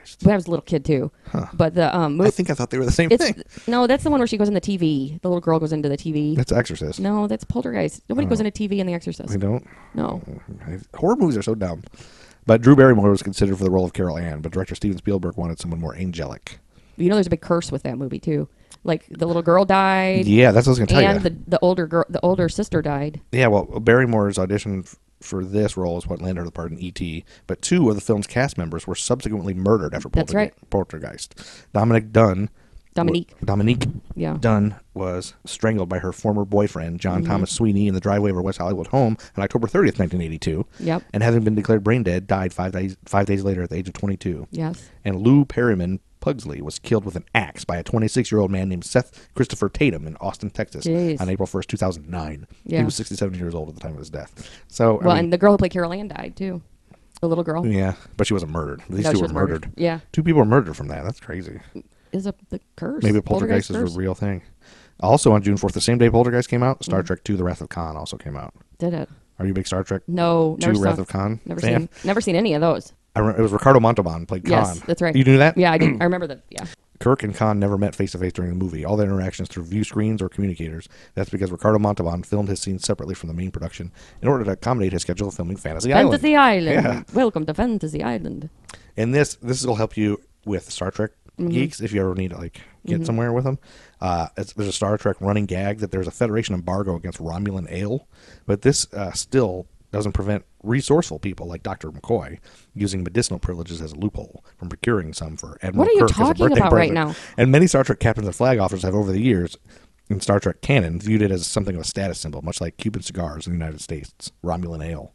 Poltergeist. But I was a little kid too. Huh. But the um, I mo- think I thought they were the same it's thing. no, that's the one where she goes in the T V. The little girl goes into the T V. That's Exorcist. No, that's Poltergeist. Nobody Oh. goes into T V in The Exorcist. They don't. No. Horror movies are so dumb. But Drew Barrymore was considered for the role of Carol Ann, but director Steven Spielberg wanted someone more angelic. You know, there's a big curse with that movie too. Like the little girl died. Yeah, that's what I was going to tell and you. the the older girl, the older sister died. Yeah, well, Barrymore's audition f- for this role is what landed her the part in E T, but two of the film's cast members were subsequently murdered after That's Polterge- right. Poltergeist. Dominic Dunn. Dominique. w- Dominique Yeah. Dunn was strangled by her former boyfriend, John Mm-hmm. Thomas Sweeney, in the driveway of her West Hollywood home on October thirtieth, nineteen eighty-two. Yep. And having been declared brain dead, died five days five days later at the age of twenty-two. Yes. And Lou Perryman Pugsley was killed with an axe by a twenty-six-year-old man named Seth Christopher Tatum in Austin, Texas, Jeez. on April first, two thousand nine. He Yeah. was sixty-seven years old at the time of his death. So, I Well, mean, and the girl who played Carol Ann died too. The little girl. yeah, but she wasn't murdered. These No, two she were was murdered. Yeah. Two people were murdered from that. That's crazy. Is a the curse. Maybe Poltergeist, curse. is a real thing. Also, on June fourth, the same day Poltergeist came out, Mm. Star Trek two: The Wrath of Khan also came out. Did it? Are you a big Star Trek No. two: Never Wrath saw, of Khan Never fan? seen. Never seen any of those. I re- it was Ricardo Montalban played Yes, Khan. that's right. You knew that? Yeah, I did. I remember that. Yeah. Kirk and Khan never met face to face during the movie. All their interactions through view screens or communicators. That's because Ricardo Montalban filmed his scenes separately from the main production in order to accommodate his schedule of filming Fantasy, Fantasy Island. Island. Yeah. Welcome to Fantasy Island. And this this will help you with Star Trek Mm-hmm. geeks if you ever need to like get somewhere with them. Uh, it's, there's a Star Trek running gag that there's a Federation embargo against Romulan ale, but this uh, still doesn't prevent resourceful people like Doctor McCoy using medicinal privileges as a loophole from procuring some for Admiral What are you Kirk as a talking birthday about right present. now? And many Star Trek captains and flag officers have over the years in Star Trek canon viewed it as something of a status symbol, much like Cuban cigars in the United States, Romulan ale.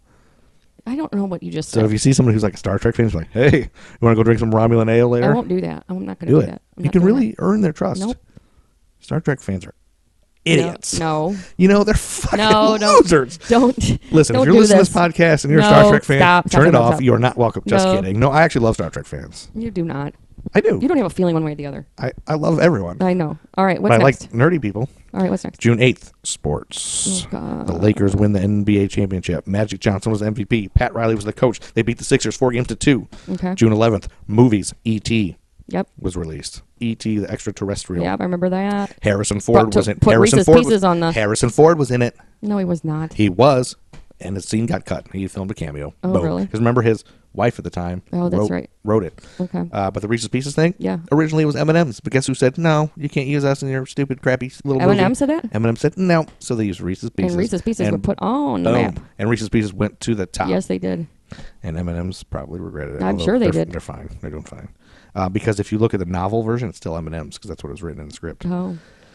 I don't know what you just So said. if you see someone who's like a Star Trek fan, it's like, hey, you want to go drink some Romulan ale later? I won't do that. I'm not going to do do, it. that. I'm You not can doing really earn their trust. Nope. Star Trek fans are that. idiots. No. You know, they're fucking No, don't. losers. Don't. Listen, don't if you're do listening this. to this podcast and you're a No, Star Trek fan, stop, stop, turn it stop, off. stop. You are not welcome. Just No. kidding. No, I actually love Star Trek fans. You do not. I do. You don't have a feeling one way or the other. I, I love everyone. I know. All right. What's but I next? like nerdy people. All right. What's next? June eighth, sports. Oh, God. The Lakers win the N B A championship. Magic Johnson was the M V P. Pat Riley was the coach. They beat the Sixers four games to two. Okay. June eleventh, movies. E T Yep. was released. E T the extraterrestrial. Yep. I remember that. Harrison Ford Put- was in. put Harrison Reese's Ford Pieces was, on the- Harrison Ford was in it. No, he was not. He was, and the scene got cut. He filmed a cameo. Oh, Boom. really? Because remember, his wife at the time. Oh, that's wrote, right. Wrote it. Okay. Uh, but the Reese's Pieces thing. Yeah. Originally, it was M and M's. But guess who said no? You can't use us in your stupid, crappy little. M and movie." M said that? M and M said no. So they used Reese's Pieces. And Reese's Pieces and were put on the boom. map. And Reese's Pieces went to the top. Yes, they did. And M and M's probably regretted it. I'm although sure they they're, did. They're fine. They're doing fine. Uh, because if you look at the novel version, it's still M and M's because that's what was written in the script. Oh,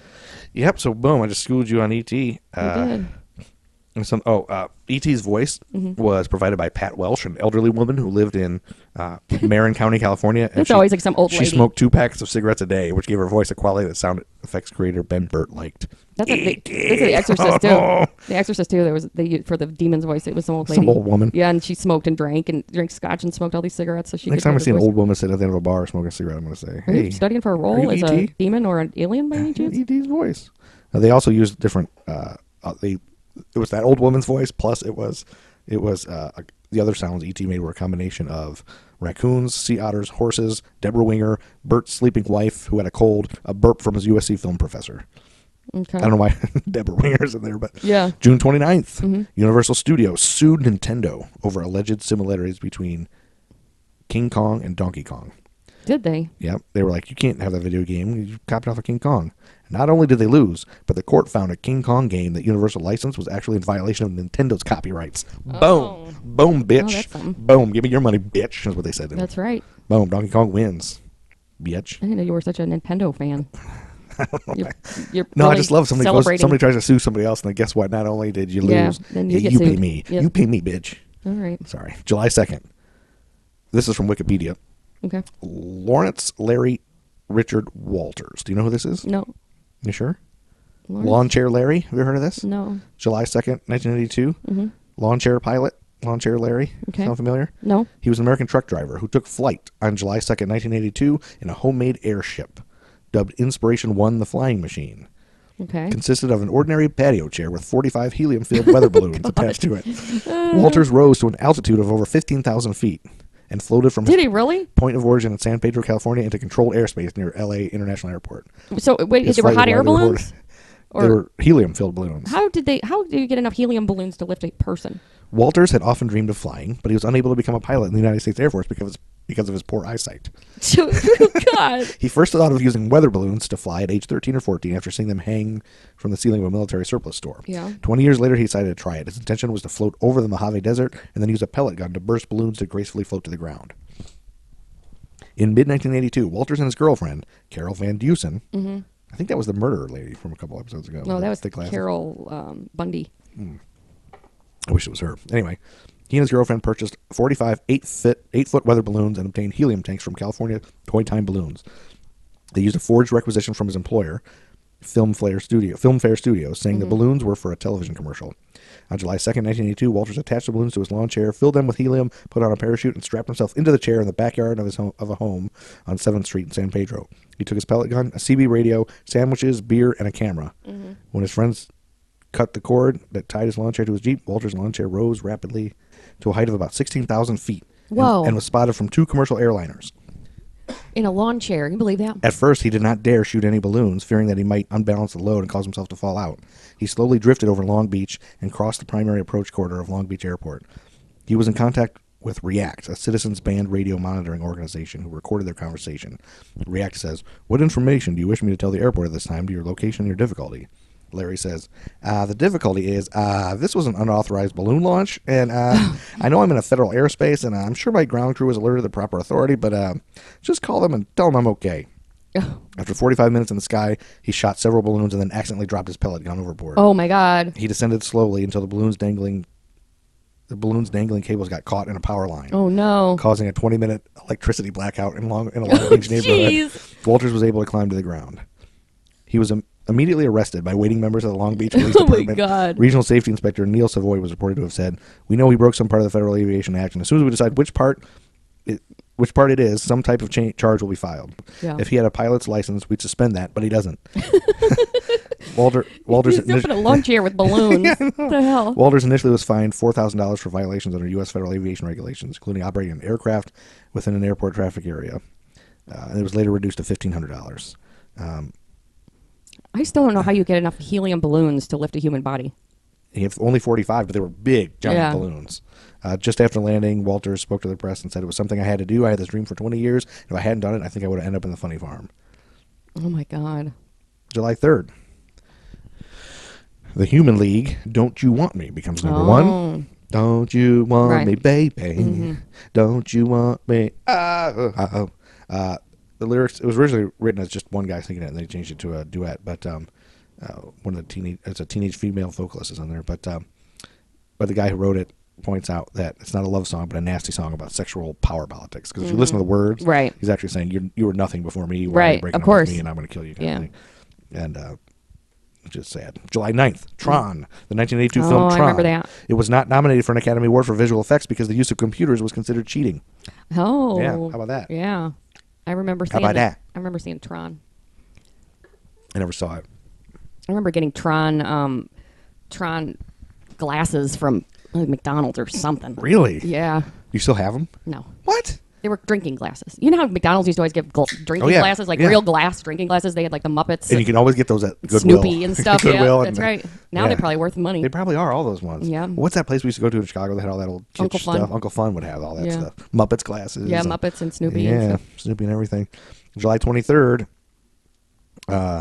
Yep. So boom, I just schooled you on E T. you Uh, did. and some oh, uh, E T's voice Mm-hmm. was provided by Pat Welsh, an elderly woman who lived in uh, Marin County, California. and It's she- always like some old She lady. smoked two packets of cigarettes a day, which gave her voice a quality that sound effects creator Ben Burt liked. That's a, the, that's The Exorcist too. The Exorcist too. There was they used- for the demon's voice. It was some old lady. Some old woman. Yeah, and she smoked and drank and drank scotch and smoked all these cigarettes. So she. Next could time I have see an her voice. old woman sitting at the end of a bar smoking a cigarette, I'm going to say, Are "Hey, you studying for a are role you as E a T? demon or an alien by any chance? E T's voice." Uh, they also used different. Uh, uh, they it was that old woman's voice plus it was it was uh, a, the other sounds E T made were a combination of raccoons, sea otters, horses, Deborah Winger, Bert's sleeping wife who had a cold, a burp from his U S C film professor. Okay. I don't know why Deborah Winger's in there, but Yeah. June twenty-ninth, Mm-hmm. Universal Studios sued Nintendo over alleged similarities between King Kong and Donkey Kong. Did they? Yep. They were like, you can't have that video game. You copied off of King Kong. Not only did they lose, but the court found a King Kong game that Universal licensed was actually in violation of Nintendo's copyrights. Oh. Boom. Boom, bitch. that's something. Boom. Give me your money, bitch, is what they said to him. That's right. Boom. Donkey Kong wins. Bitch. I didn't know you were such a Nintendo fan. You're, you're No, I really just love somebody goes, celebrating. somebody tries to sue somebody else, and then guess what? Not only did you lose, Yeah, then you get pay sued. me. Yep. You pay me, bitch. All right. Sorry. July second. This is from Wikipedia. Okay. Lawrence Larry Richard Walters. Do you know who this is? No. You sure? Lawrence? Lawn Chair Larry. Have you ever heard of this? No. July second, nineteen eighty-two. Mm-hmm. Lawn Chair Pilot. Lawn Chair Larry. Okay. Sound familiar? No. He was an American truck driver who took flight on July second, nineteen eighty-two in a homemade airship dubbed Inspiration One the Flying Machine. Okay. Consisted of an ordinary patio chair with forty-five helium-filled weather balloons attached to it. Walters rose to an altitude of over fifteen thousand feet and floated from Did his he really? point of origin in San Pedro, California, into controlled airspace near L A International Airport. So wait, His they were flight hot was air widely balloons? reported. They were helium-filled balloons. How did they? How do you get enough helium balloons to lift a person? Walters had often dreamed of flying, but he was unable to become a pilot in the United States Air Force because because of his poor eyesight. God. He first thought of using weather balloons to fly at age thirteen or fourteen after seeing them hang from the ceiling of a military surplus store. Yeah. twenty years later, he decided to try it. His intention was to float over the Mojave Desert and then use a pellet gun to burst balloons to gracefully float to the ground. In mid nineteen eighty-two, Walters and his girlfriend, Carol Van Dusen, mm-hmm. I think that was the murderer lady from a couple episodes ago. No, that was the glasses. Carol um, Bundy. I wish it was her. Anyway, he and his girlfriend purchased forty-five eight-foot eight foot weather balloons and obtained helium tanks from California Toy Time Balloons. They used a forged requisition from his employer, Film Fair Studio, Film Fair Studios, saying the balloons were for a television commercial. On July second, nineteen eighty-two, Walters attached the balloons to his lawn chair, filled them with helium, put on a parachute, and strapped himself into the chair in the backyard of his home, of a home on seventh Street in San Pedro. He took his pellet gun, a C B radio, sandwiches, beer, and a camera. Mm-hmm. When his friends cut the cord that tied his lawn chair to his Jeep, Walter's lawn chair rose rapidly to a height of about sixteen thousand feet. Whoa. And, and was spotted from two commercial airliners. In a lawn chair. You believe that? At first, he did not dare shoot any balloons, fearing that he might unbalance the load and cause himself to fall out. He slowly drifted over Long Beach and crossed the primary approach corridor of Long Beach Airport. He was in contact with REACT, a citizens band radio monitoring organization, who recorded their conversation. REACT says, "What information do you wish me to tell the airport at this time? To your location and your difficulty?" Larry says, uh, the difficulty is, uh, this was an unauthorized balloon launch, and uh, I know I'm in a federal airspace, and I'm sure my ground crew has alerted the proper authority, but uh, just call them and tell them I'm okay. After forty-five minutes in the sky, he shot several balloons and then accidentally dropped his pellet gun overboard. Oh, my God. He descended slowly until the balloons dangling the balloons dangling cables got caught in a power line. Oh, no. Causing a twenty-minute electricity blackout in, Long, in a Long Beach neighborhood. Jeez. Walters was able to climb to the ground. He was um, immediately arrested by waiting members of the Long Beach Police Oh, my Department. God. Regional Safety Inspector Neil Savoy was reported to have said, "We know he broke some part of the Federal Aviation Act, and as soon as we decide which part it, which part it is, some type of cha- charge will be filed. Yeah. If he had a pilot's license, we'd suspend that, but he doesn't." Walter Walters He's up in a lawn chair with balloons. What the hell? Walters initially was fined four thousand dollars for violations under U S federal aviation regulations, including operating an aircraft within an airport traffic area. Uh, and it was later reduced to fifteen hundred dollars. Um, I still don't know how you get enough helium balloons to lift a human body. he had only forty-five, but they were big, giant Yeah. balloons. Uh, just after landing, Walters spoke to the press and said it was something I had to do. I had this dream for twenty years. If I hadn't done it, I think I would have ended up in the funny farm. Oh, my God. July third. The Human League, Don't You Want Me, becomes number Oh. one. Don't you want Right. me, baby? Mhm. Don't you want me? Ah, uh, uh, uh, the lyrics, it was originally written as just one guy singing it, and they changed it to a duet. But um, uh, one of the teenage, it's a teenage female vocalist is on there. But um, but the guy who wrote it points out that it's not a love song, but a nasty song about sexual power politics. Because if you listen to the words, Right. he's actually saying you you were nothing before me. You were Right, already breaking of up course. with me, and I'm going to kill you. Kind Yeah. of thing. And uh, just sad. July ninth, Tron, the nineteen eighty-two Oh, film I Tron. remember that. It was not nominated for an Academy Award for visual effects because the use of computers was considered cheating. Oh. Yeah, how about that? Yeah. I remember How seeing about it. that? I remember seeing Tron. I never saw it. I remember getting Tron um, Tron glasses from uh, McDonald's or something. Really? Yeah. You still have them? No. What? They were drinking glasses. You know how McDonald's used to always give gl- drinking Oh, yeah. glasses, like Yeah. real glass drinking glasses? They had like the Muppets, And you can always get those at Goodwill. Snoopy and stuff. Goodwill Yeah, and- that's right. Now yeah. they're probably worth money. They probably are, all those ones. Yeah. What's that place we used to go to in Chicago that had all that old kitsch Uncle Fun. stuff? Uncle Fun would have all that Yeah. stuff. Muppets glasses. Yeah, and- Muppets and Snoopy Yeah, and stuff. Snoopy and everything. July twenty-third, uh,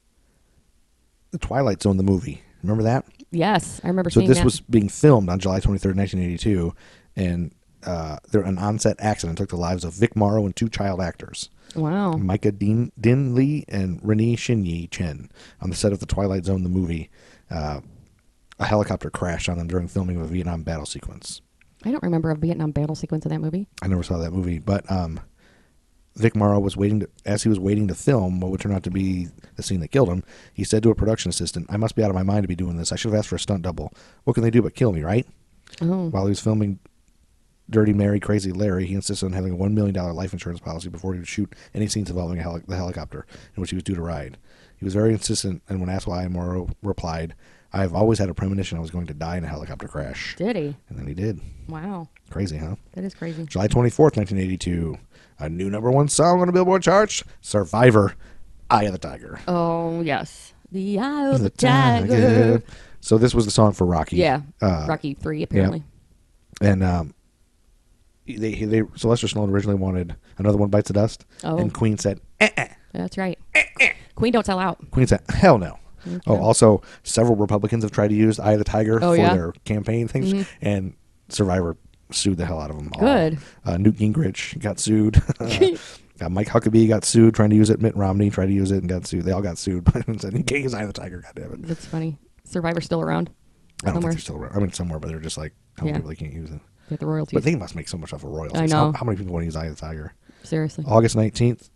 The Twilight Zone, the movie. Remember that? Yes, I remember So seeing this that. was being filmed on July twenty-third, nineteen eighty-two, and uh, there an on-set accident took the lives of Vic Morrow and two child actors, Wow. Micah Din, Din Lee and Renee Shinyi Chen, on the set of The Twilight Zone, the movie. Uh, a helicopter crashed on them during filming of a Vietnam battle sequence. I don't remember a Vietnam battle sequence in that movie. I never saw that movie, but um, Vic Morrow was waiting to, as he was waiting to film what would turn out to be the scene that killed him. He said to a production assistant, "I must be out of my mind to be doing this. I should have asked for a stunt double. What can they do but kill me, right?" Oh. While he was filming Dirty Mary, Crazy Larry, he insisted on having a one million dollars life insurance policy before he would shoot any scenes involving a heli- the helicopter in which he was due to ride. He was very insistent, and when asked why, Morrow replied, I've always had a premonition I was going to die in a helicopter crash. Did he? And then he did. Wow. Crazy, huh? That is crazy. July twenty-fourth, nineteen eighty-two. A new number one song on the Billboard charts. Survivor, Eye of the Tiger. Oh, yes. The Eye of the, Tiger. So this was the song for Rocky. Yeah. Uh, Rocky three, apparently. And um, they, they Sylvester Stallone originally wanted Another One Bites the Dust. Oh. And Queen said, eh, eh. That's right. Queen don't sell out. Queen said, hell no. Okay. Oh, also, several Republicans have tried to use Eye of the Tiger Oh, for yeah? their campaign things, Mhm. and Survivor sued the hell out of them all. Good. Uh, Newt Gingrich got sued. uh, Mike Huckabee got sued trying to use it. Mitt Romney tried to use it and got sued. They all got sued. But said, you can't use Eye of the Tiger, goddammit. That's funny. Survivor's still around. I don't somewhere. think they're still around. I mean, somewhere, but they're just like, telling Yeah. people they can't use it. Get the royalties. But they must make so much off of royalties. I know. How, how many people want to use Eye of the Tiger? Seriously. August nineteenth.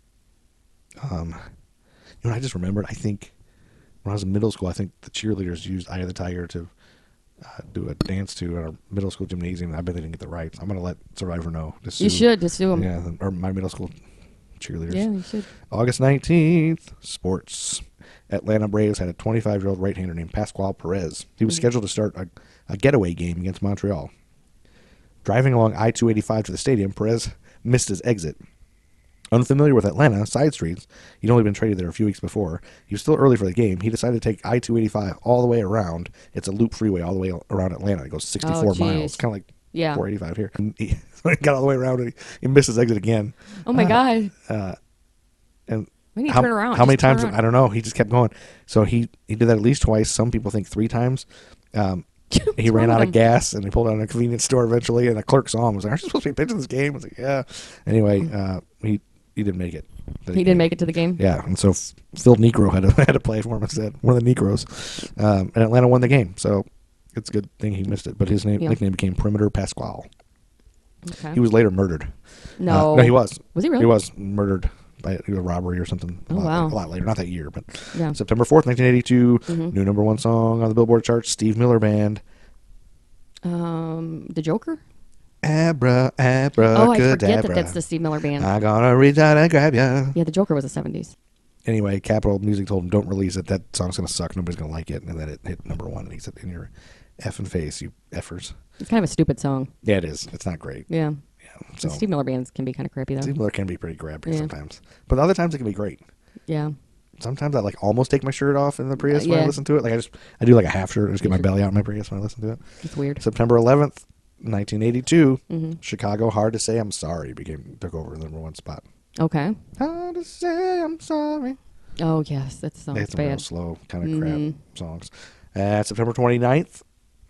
Um, you know, I just remembered, I think when I was in middle school, I think the cheerleaders used Eye of the Tiger to uh, do a dance to in our middle school gymnasium. I bet they didn't get the rights. I'm going to let Survivor know. To You sue- should just sue them. Yeah, or my middle school cheerleaders. Yeah, you should. August nineteenth, sports. Atlanta Braves had a twenty-five-year-old right-hander named Pascual Perez. He was Mhm. scheduled to start a, a getaway game against Montreal. Driving along I two eighty-five to the stadium, Perez missed his exit. Unfamiliar with Atlanta side streets, he'd only been traded there a few weeks before. He was still early for the game. He decided to take I two eighty-five all the way around. It's a loop freeway all the way around Atlanta. It goes sixty-four geez. miles, kind of like Yeah. four eighty-five here. And he, so he got all the way around and he, he missed his exit again. Oh, my Uh, God. Uh, and We need to how, turn around. how many Just turn times? around. I don't know. He just kept going. So he, he did that at least twice. Some people think three times. Um, he What's ran wrong out with of him? gas and he pulled out of a convenience store eventually. And a clerk saw him and was like, "Aren't you supposed to be pitching this game?" I was like, "Yeah." Anyway, uh, he he didn't make it. He didn't make it to the game? Yeah, and so F- Phil Negro had to had to play for him instead. One of the Negroes, um, and Atlanta won the game. So it's a good thing he missed it. But his name Yeah. nickname became Perimeter Pascual. Okay. He was later murdered. no. Uh, no, he was. Was he really? He was murdered by a robbery or something. A Oh, lot, wow. A lot later, not that year, but Yeah. September fourth, nineteen eighty-two. Mhm. New number one song on the Billboard charts. Steve Miller Band. Um, the Joker? Abra, abra, oh, I forget that that's the Steve Miller Band. I'm gonna reach out and grab ya. yeah, the Joker was the seventies. Anyway, Capitol Music told him, "Don't release it. That song's gonna suck. Nobody's gonna like it." And then it hit number one. And he said, "In your effing face, you effers." It's kind of a stupid song. Yeah, it is. It's not great. Yeah. Yeah. The So Steve Miller bands can be kind of crappy, though. Steve Miller can be pretty grabby Yeah. sometimes, but other times it can be great. Yeah. Sometimes I like almost take my shirt off in the Prius Uh, when I yeah. listen to it. Like I just I do like a half shirt and just get my Sure. belly out in my Prius when I listen to it. It's weird. September eleventh, nineteen eighty-two. hmm Chicago, Hard to Say I'm Sorry became took over the number one spot. Okay. Hard to say I'm sorry. Oh, yes. That song They is had some real bad. slow kind of Mhm. crap songs. Uh, September twenty-ninth.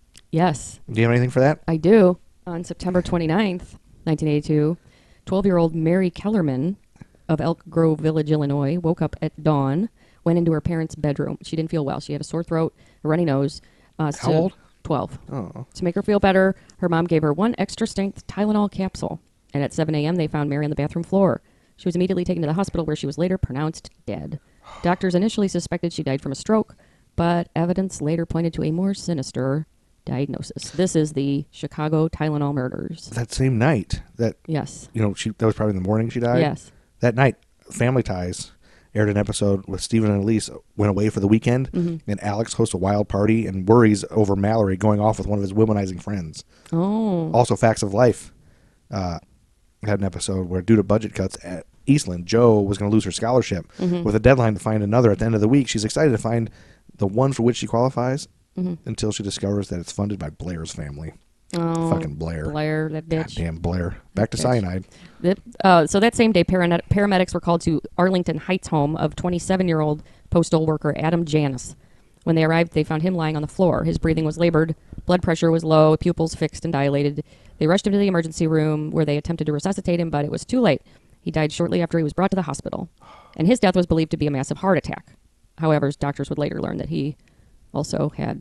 Yes, Do you have anything for that? I do. On September twenty-ninth, nineteen eighty-two, twelve-year-old Mary Kellerman of Elk Grove Village, Illinois, woke up at dawn, went into her parents' bedroom. She didn't feel well. She had a sore throat, a runny nose. Uh, How so- old? twelve. Oh. To make her feel better, her mom gave her one extra strength Tylenol capsule. And at seven a.m., they found Mary on the bathroom floor. She was immediately taken to the hospital where she was later pronounced dead. Doctors initially suspected she died from a stroke, but evidence later pointed to a more sinister diagnosis. This is the Chicago Tylenol murders. That same night that, Yes. you know, she that was probably in the morning she died. Yes. That night, Family Ties aired an episode with Stephen and Elise went away for the weekend, Mhm. and Alex hosts a wild party and worries over Mallory going off with one of his womanizing friends. Oh. Also, Facts of Life uh, had an episode where, due to budget cuts at Eastland, Joe was going to lose her scholarship. Mhm. With a deadline to find another at the end of the week, she's excited to find the one for which she qualifies Mhm. until she discovers that it's funded by Blair's family. Oh, Fucking Blair. Blair, that bitch. Goddamn Blair. Back to bitch. cyanide. That- uh, so that same day, paramedi- paramedics were called to Arlington Heights home of twenty-seven-year-old postal worker Adam Janis. When they arrived, they found him lying on the floor. His breathing was labored, blood pressure was low, pupils fixed and dilated. They rushed him to the emergency room where they attempted to resuscitate him, but it was too late. He died shortly after he was brought to the hospital. And his death was believed to be a massive heart attack. However, doctors would later learn that he also had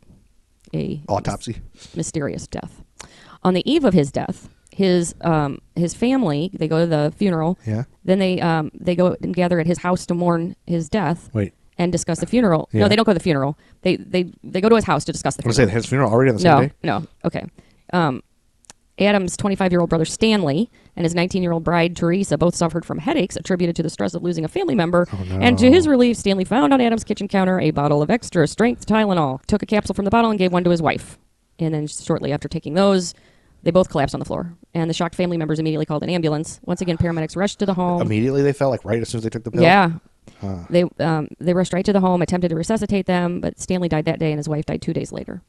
a Autopsy. mysterious death. On the eve of his death, his um, his family, they go to the funeral. Yeah. Then they um, they go and gather at his house to mourn his death Wait. and discuss the funeral. Yeah. No, they don't go to the funeral. They they they go to his house to discuss the I was going to funeral. say, his funeral already on the same no, day? no. Okay. Um, Adam's twenty-five-year-old brother Stanley and his nineteen-year-old bride Teresa both suffered from headaches attributed to the stress of losing a family member. Oh, no. And to his relief, Stanley found on Adam's kitchen counter a bottle of extra-strength Tylenol, took a capsule from the bottle and gave one to his wife. And then shortly after taking those, they both collapsed on the floor. And the shocked family members immediately called an ambulance. Once again, paramedics rushed to the home. Immediately they fell, like right as soon as they took the pill? Yeah. Huh. They um, they rushed right to the home, attempted to resuscitate them, but Stanley died that day and his wife died two days later.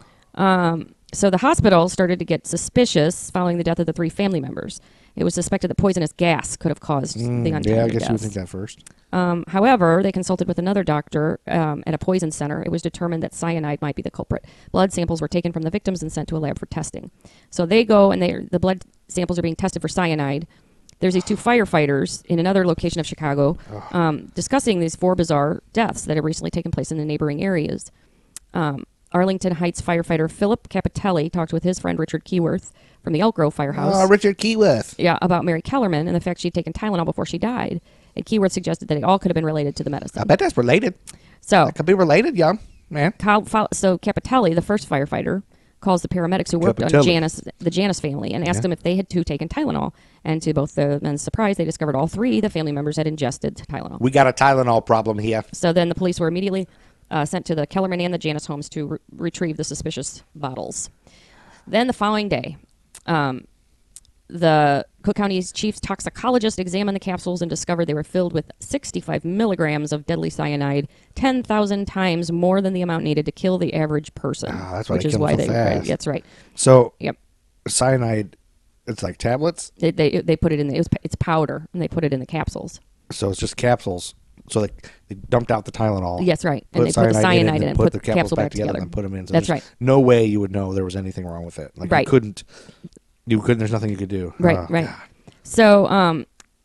Um, so the hospital started to get suspicious following the death of the three family members. It was suspected that poisonous gas could have caused Mm, the untimely yeah, I guess deaths. you would think that first. Um, however, they consulted with another doctor um, at a poison center. It was determined that cyanide might be the culprit. Blood samples were taken from the victims and sent to a lab for testing. So they go and they the blood samples are being tested for cyanide. There's these two firefighters in another location of Chicago um, discussing these four bizarre deaths that have recently taken place in the neighboring areas. Um, Arlington Heights firefighter Philip Capitelli talked with his friend Richard Keyworth from the Elk Grove Firehouse. Oh, Richard Keyworth. Yeah, about Mary Kellerman and the fact she'd taken Tylenol before she died. And Keyworth suggested that it all could have been related to the medicine. I bet that's related. So, That could be related, young man. Kyle, fol- so Capitelli, the first firefighter, calls the paramedics who worked on Capitelli. Janice, the Janice family, and asked Yeah. them if they had too taken Tylenol. And to both the men's surprise, they discovered all three the family members had ingested Tylenol. We got a Tylenol problem here. So then the police were immediately uh, sent to the Kellerman and the Janice homes to re- retrieve the suspicious bottles. Then the following day, um, the Cook County's chief toxicologist examined the capsules and discovered they were filled with sixty-five milligrams of deadly cyanide, ten thousand times more than the amount needed to kill the average person. Ah, that's why which they is kill why them so they. fast. That's right. So, Yep. cyanide, it's like tablets, They, they they put it in. The, it was, it's powder, and they put it in the capsules. so it's just capsules. So they, they dumped out the Tylenol. Yes, right. Put And they put the cyanide in it, cyanide in it, and and put put the the capsules capsule back together, and put them in. So That's there's right. No way you would know there was anything wrong with it. Like Right. you couldn't. You couldn't. There's nothing you could do. Right, Oh, right. God. So um,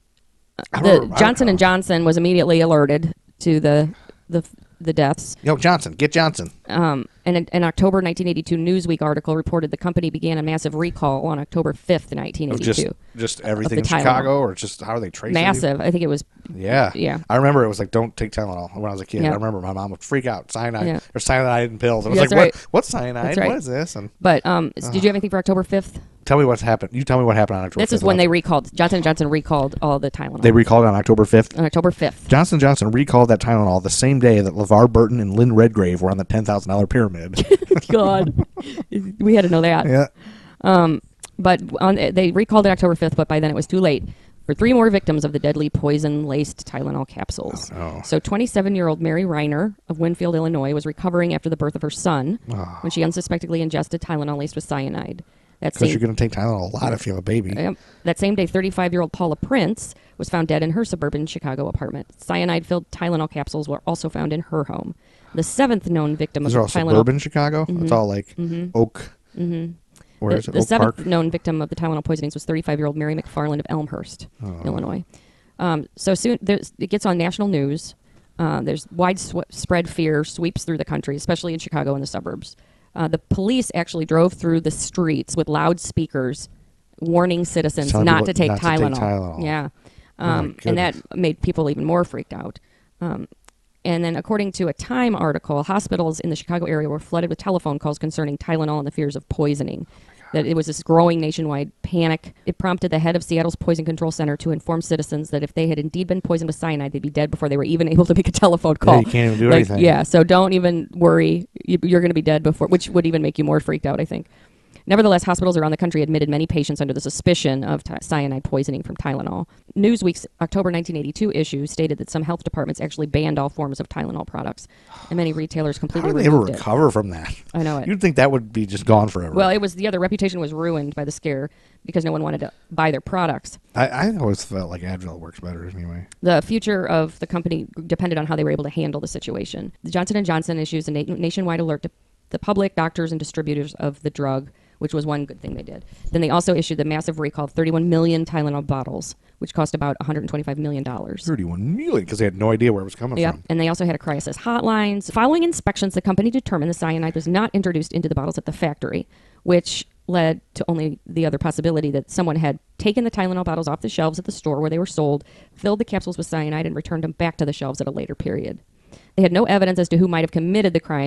I the don't- I don't Johnson and know. Johnson was immediately alerted to the the the deaths. Yo, Johnson, get Johnson. Um, and an, an October nineteen eighty-two Newsweek article reported the company began a massive recall on October fifth, nineteen Of eighty-two. just just everything in Tylenol. Chicago, or just how are they tracing it? Massive. I think it was. Yeah. Yeah. I remember it was like, don't take Tylenol when I was a kid. Yeah. I remember my mom would freak out. Cyanide. Yeah. Or cyanide and pills. I was That's like, right. what? What's cyanide? That's right. What is this? And But um, s- did you have anything for October fifth? tell me what's happened. You tell me what happened on October This fifth. is when they recalled. Johnson and Johnson recalled all the Tylenol. They recalled on October fifth. on October fifth. Johnson and Johnson recalled that Tylenol the same day that LeVar Burton and Lynn Redgrave were on the ten thousand dollars pyramid. God. We had to know that. yeah. Um, but on, they recalled it October fifth, but by then it was too late for three more victims of the deadly poison-laced Tylenol capsules. Oh, no. So twenty-seven-year-old Mary Reiner of Winfield, Illinois, was recovering after the birth of her son Oh. when she unsuspectingly ingested Tylenol laced with cyanide. That Because same, you're going to take Tylenol a lot if you have a baby. Yep. That same day, thirty-five-year-old Paula Prince was found dead in her suburban Chicago apartment. Cyanide-filled Tylenol capsules were also found in her home. The seventh known victim These of are all the Tylenol suburban Chicago? It's all like Oak. Mm-hmm. Where the, is it? the Oak seventh Park? known victim of the Tylenol poisonings was thirty-five-year-old Mary McFarland of Elmhurst, Oh. Illinois. Um, so soon there's, it gets on national news. Uh, there's widespread fear sweeps through the country, especially in Chicago and the suburbs. Uh, the police actually drove through the streets with loudspeakers warning citizens Telling not people to take not to take Tylenol. Tylenol. Yeah. Oh, my Um, and that made people even more freaked out. Um, and then, according to a Time article, hospitals in the Chicago area were flooded with telephone calls concerning Tylenol and the fears of poisoning. That it was this growing nationwide panic. It prompted the head of Seattle's Poison Control Center to inform citizens that if they had indeed been poisoned with cyanide, they'd be dead before they were even able to make a telephone Yeah, call. you can't even do Like, anything. Yeah, so don't even worry. You- You're going to be dead before, which would even make you more freaked out, I think. Nevertheless, hospitals around the country admitted many patients under the suspicion of ty- cyanide poisoning from Tylenol. Newsweek's October nineteen eighty-two issue stated that some health departments actually banned all forms of Tylenol products, and many retailers How completely do they ever removed it. recover from that? I know it. You'd think that would be just gone forever. Well, it was yeah. The reputation was ruined by the scare because no one wanted to buy their products. I, I always felt like Advil works better anyway. The future of the company depended on how they were able to handle the situation. The Johnson and Johnson issues a na- nationwide alert to the public, doctors, and distributors of the drug, which was one good thing they did. Then they also issued the massive recall of thirty-one million Tylenol bottles, which cost about one hundred twenty-five million dollars. thirty-one million because they had no idea where it was coming Yep, from. and they also had a crisis hotlines. Following inspections, the company determined the cyanide was not introduced into the bottles at the factory, which led to only the other possibility that someone had taken the Tylenol bottles off the shelves at the store where they were sold, filled the capsules with cyanide, and returned them back to the shelves at a later period. They had no evidence as to who might have committed the crime,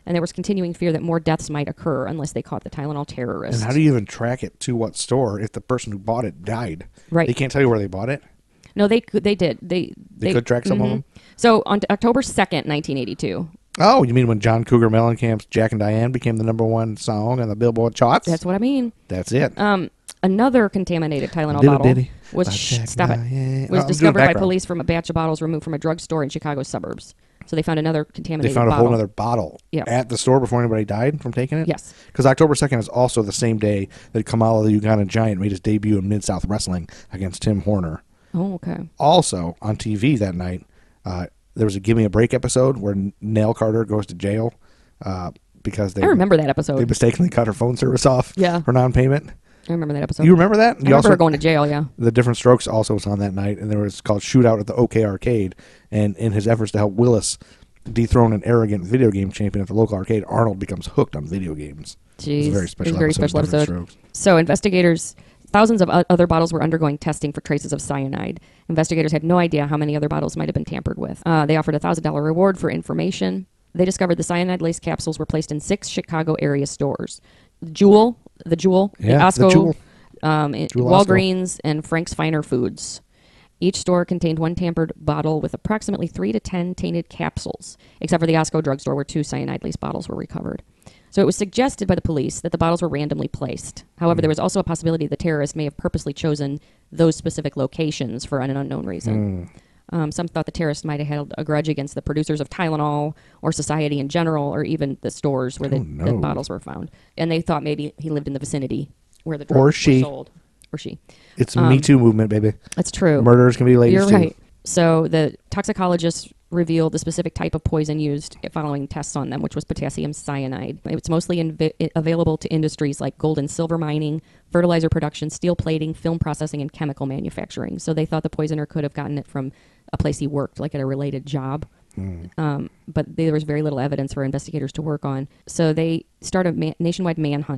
and there was continuing fear that more deaths might occur unless they caught the Tylenol terrorists. And how do you even track it to what store if the person who bought it died? Right. They can't tell you where they bought it. No, they could. They did. They They could track some of them? So on t- October second, nineteen eighty-two. Oh, you mean when John Cougar Mellencamp's Jack and Diane became the number one song on the Billboard charts? That's what I mean. That's it. Um, another contaminated Tylenol Diddle bottle ditty. was By shh, Jack stop it. Diane. Was Oh, I'm doing discovered by background. police from a batch of bottles removed from a drugstore in Chicago's suburbs. So they found another They contaminated found a bottle. whole other bottle Yeah. at the store before anybody died from taking it? Yes. Because October second is also the same day that Kamala the Uganda Giant made his debut in Mid-South Wrestling against Tim Horner. Oh, okay. Also, on T V that night, uh, there was a Give Me a Break episode where Nell Carter goes to jail uh, because they I remember that episode. they mistakenly cut her phone service off Yeah. for non-payment. I remember that episode. You remember that? I remember her going to jail, yeah. The Different Strokes also was on that night, and there was called Shootout at the OK Arcade. And in his efforts to help Willis dethrone an arrogant video game champion at the local arcade, Arnold becomes hooked on video games. It was Jeez. a very It was special a very episode of special Different episode. Strokes. So investigators, thousands of o- other bottles were undergoing testing for traces of cyanide. Investigators had no idea how many other bottles might have been tampered with. Uh, they offered a one thousand dollars reward for information. They discovered the cyanide-laced capsules were placed in six Chicago area stores. Jewel, the Jewel, Yeah, the the Osco, Jewel. Um, it- Jewel Osco. Walgreens, and Frank's Finer Foods. Each store contained one tampered bottle with approximately three to ten tainted capsules, except for the Osco drugstore where two cyanide-laced bottles were recovered. So it was suggested by the police that the bottles were randomly placed. However, there was also a possibility the terrorist may have purposely chosen those specific locations for an unknown reason. Um, some thought the terrorist might have held a grudge against the producers of Tylenol or society in general, or even the stores where the, Oh, the no. bottles were found. And they thought maybe he lived in the vicinity where the Or drugs she. were sold. Or she. It's a Me Too movement, baby. That's true. Murderers can be ladies, You're too. right. So the toxicologists revealed the specific type of poison used following tests on them, which was potassium cyanide. It's mostly inv- available to industries like gold and silver mining, fertilizer production, steel plating, film processing, and chemical manufacturing. So they thought the poisoner could have gotten it from a place he worked, like at a related job. Um, but there was very little evidence for investigators to work on. So they started a ma- nationwide manhunt.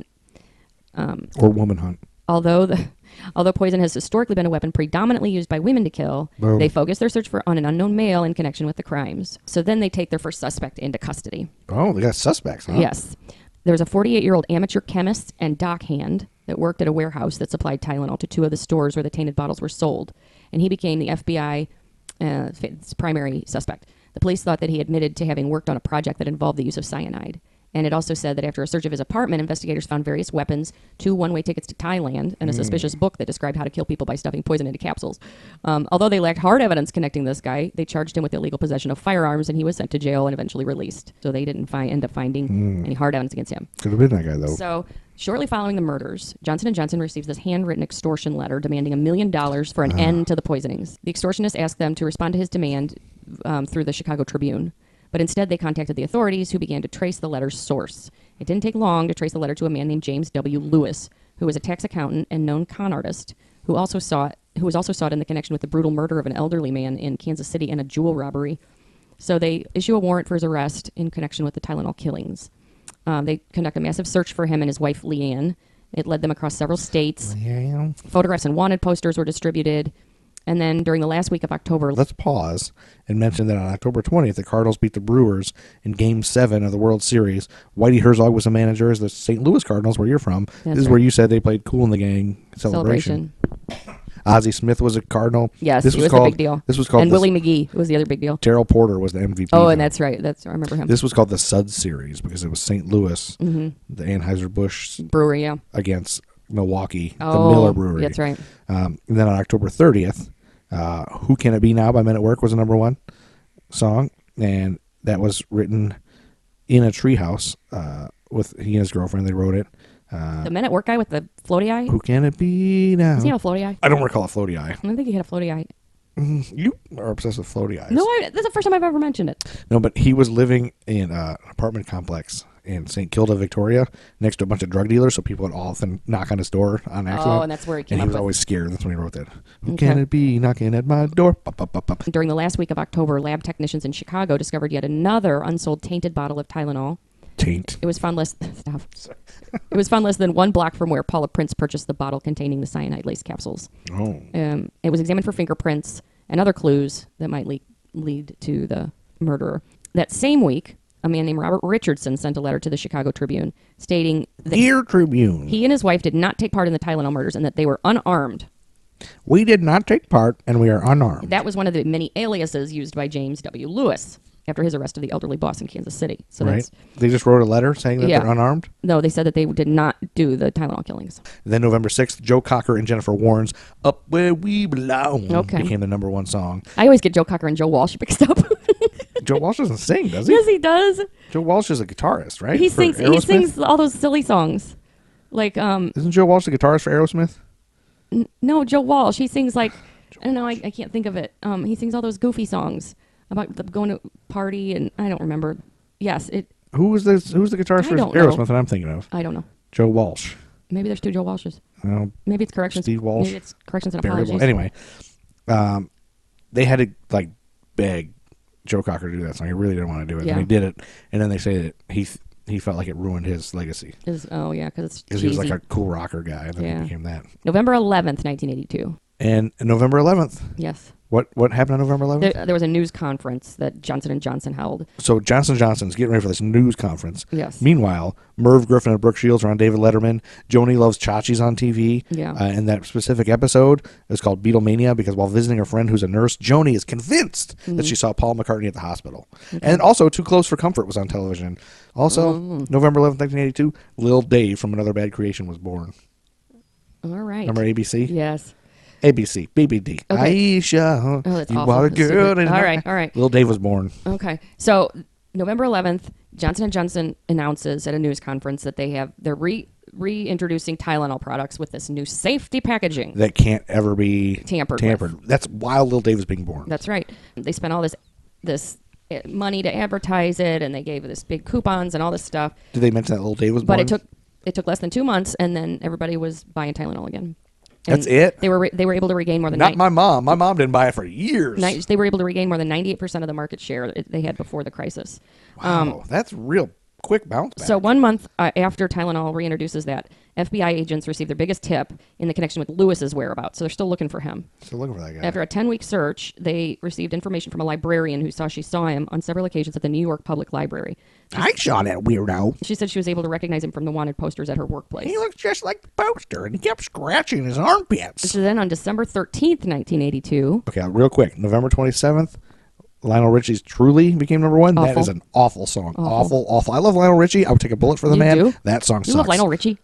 Or woman hunt. Although the although poison has historically been a weapon predominantly used by women to kill, Boom. they focus their search for on an unknown male in connection with the crimes. So then they take their first suspect into custody. Oh, they got suspects, huh? Yes. There was a forty-eight-year-old amateur chemist and dockhand that worked at a warehouse that supplied Tylenol to two of the stores where the tainted bottles were sold. And he became the F B I uh, f- primary suspect. The police thought that he admitted to having worked on a project that involved the use of cyanide. And it also said that after a search of his apartment, investigators found various weapons, two one-way tickets to Thailand, and a suspicious book that described how to kill people by stuffing poison into capsules. Um, although they lacked hard evidence connecting this guy, they charged him with illegal possession of firearms, and he was sent to jail and eventually released. So they didn't find, end up finding any hard evidence against him. Could have been that guy, though. So shortly following the murders, Johnson and Johnson receives this handwritten extortion letter demanding a million dollars for an end to the poisonings. The extortionist asked them to respond to his demand um, through the Chicago Tribune. But instead, they contacted the authorities, who began to trace the letter's source. It didn't take long to trace the letter to a man named James W. Lewis, who was a tax accountant and known con artist, who also saw who was also sought in the connection with the brutal murder of an elderly man in Kansas City and a jewel robbery. So they issue a warrant for his arrest in connection with the Tylenol killings. Um, they conduct a massive search for him and his wife, Leanne. It led them across several states. Yeah. Photographs and wanted posters were distributed. And then during the last week of October, Let's pause and mention that on October twentieth, the Cardinals beat the Brewers in Game seven of the World Series. Whitey Herzog was the manager as the Saint Louis Cardinals, where you're from. That's this is right. where you said they played Cool in the Gang celebration. celebration. Ozzie Smith was a Cardinal. Yes, this he was, was called, the big deal. This was called and the, Willie McGee was the other big deal. Terrell Porter was the M V P. Oh, though. and that's right. That's I remember him. This was called the Suds Series because it was Saint Louis, Mm-hmm. the Anheuser-Busch Brewery, yeah. against Milwaukee, Oh, the Miller Brewery. that's right. Um, and then on October thirtieth, uh, Who Can It Be Now by Men at Work was the number one song. And that was written in a treehouse uh, with he and his girlfriend. They wrote it. Uh, The Men at Work guy with the floaty eye. Who Can It Be Now? Does he have a floaty eye? I don't recall a floaty eye. I don't think he had a floaty eye. You are obsessed with floaty eyes. No, I, that's the first time I've ever mentioned it. No, but he was living in uh, an apartment complex in Saint Kilda, Victoria, next to a bunch of drug dealers, so people would often knock on his door on accident. Oh, and that's where he came And he up was with. always scared. That's when he wrote that. Who Okay. can it be knocking at my door? Bop, bop, bop, bop. During the last week of October, lab technicians in Chicago discovered yet another unsold tainted bottle of Tylenol. Taint. It was found less. Stop. It was found less than one block from where Paula Prince purchased the bottle containing the cyanide-laced capsules. Oh. Um, it was examined for fingerprints and other clues that might lead, lead to the murderer. That same week, a man named Robert Richardson sent a letter to the Chicago Tribune stating that Dear Tribune, he and his wife did not take part in the Tylenol murders and that they were unarmed. we did not take part, and we are unarmed. That was one of the many aliases used by James W. Lewis after his arrest of the elderly boss in Kansas City. So right? that's They just wrote a letter saying that Yeah. they're unarmed. no, they said that they did not do the Tylenol killings. Then November sixth, Joe Cocker and Jennifer Warren's "Up Where We Belong" Okay. became the number one song. I always get Joe Cocker and Joe Walsh mixed up. Joe Walsh doesn't sing, does he? Yes, he does. Joe Walsh is a guitarist, right? He For sings. He Aerosmith? sings all those silly songs, like um. Isn't Joe Walsh the guitarist for Aerosmith? N- no, Joe Walsh. He sings like I don't know. I, I can't think of it. Um, he sings all those goofy songs about the, going to party, and I don't remember. Yes, it. Who was this? Who's the guitarist I for don't know. Aerosmith that I'm thinking of? I don't know. Joe Walsh. Maybe there's two Joe Walshes. Well, Maybe it's corrections. Steve Walsh. Maybe it's corrections and Barry apologies. Walsh. Anyway, um, they had to like beg Joe Cocker to do that song. He really didn't want to do it, Yeah. and he did it. And then they say that he th- he felt like it ruined his legacy Is oh yeah, because it's because he was cheesy. like a cool rocker guy, and then Yeah. he became that. November eleventh, nineteen eighty-two. And November eleventh, Yes, what what happened on November eleventh? there, there was a news conference that Johnson and Johnson held. So Johnson and Johnson's getting ready for this news conference. Yes. Meanwhile, Merv Griffin and Brooke Shields are on David Letterman. Joni Loves Chachi's on T V. Yeah. Uh, and that specific episode is called Beatlemania because while visiting a friend who's a nurse, Joni is convinced Mm-hmm. that she saw Paul McCartney at the hospital. And also, Too Close for Comfort was on television. Also, Mm-hmm. November eleventh, nineteen eighty-two, Lil Dave from Another Bad Creation was born. All right. Remember A B C? Yes. A B C, B B D. Okay. Aisha, Oh, that's you awful. are a That's girl. stupid. in All a- right, all right. Lil Dave was born. Okay. So November eleventh, Johnson and Johnson announces at a news conference that they have they're re reintroducing Tylenol products with this new safety packaging. That can't ever be Tampered tampered. That's while Lil Dave was being born. That's right. They spent all this this uh, money to advertise it, and they gave this big coupons and all this stuff. Did they mention that Lil Dave was But born? it took it took less than two months, and then everybody was buying Tylenol again. And That's it? They were re- they were able to regain more than Not nine- my mom. My mom didn't buy it for years. ni- they were able to regain more than ninety-eight percent of the market share that they had before the crisis. Wow, that's real quick bounce back. So one month uh, after Tylenol reintroduces that, F B I agents received their biggest tip in the connection with Lewis's whereabouts. So they're still looking for him. Still looking for that guy. After a ten-week search, they received information from a librarian who saw she saw him on several occasions at the New York Public Library. I saw that weirdo. She said she was able to recognize him from the wanted posters at her workplace. He looks just like the poster, and he kept scratching his armpits. So then on December thirteenth, nineteen eighty-two, Okay, real quick. November twenty-seventh, Lionel Richie's Truly became number one. That Awful. is an awful song. Awful. Awful, awful. I love Lionel Richie. I would take a bullet for the You man. do? That song you sucks. love Lionel Richie?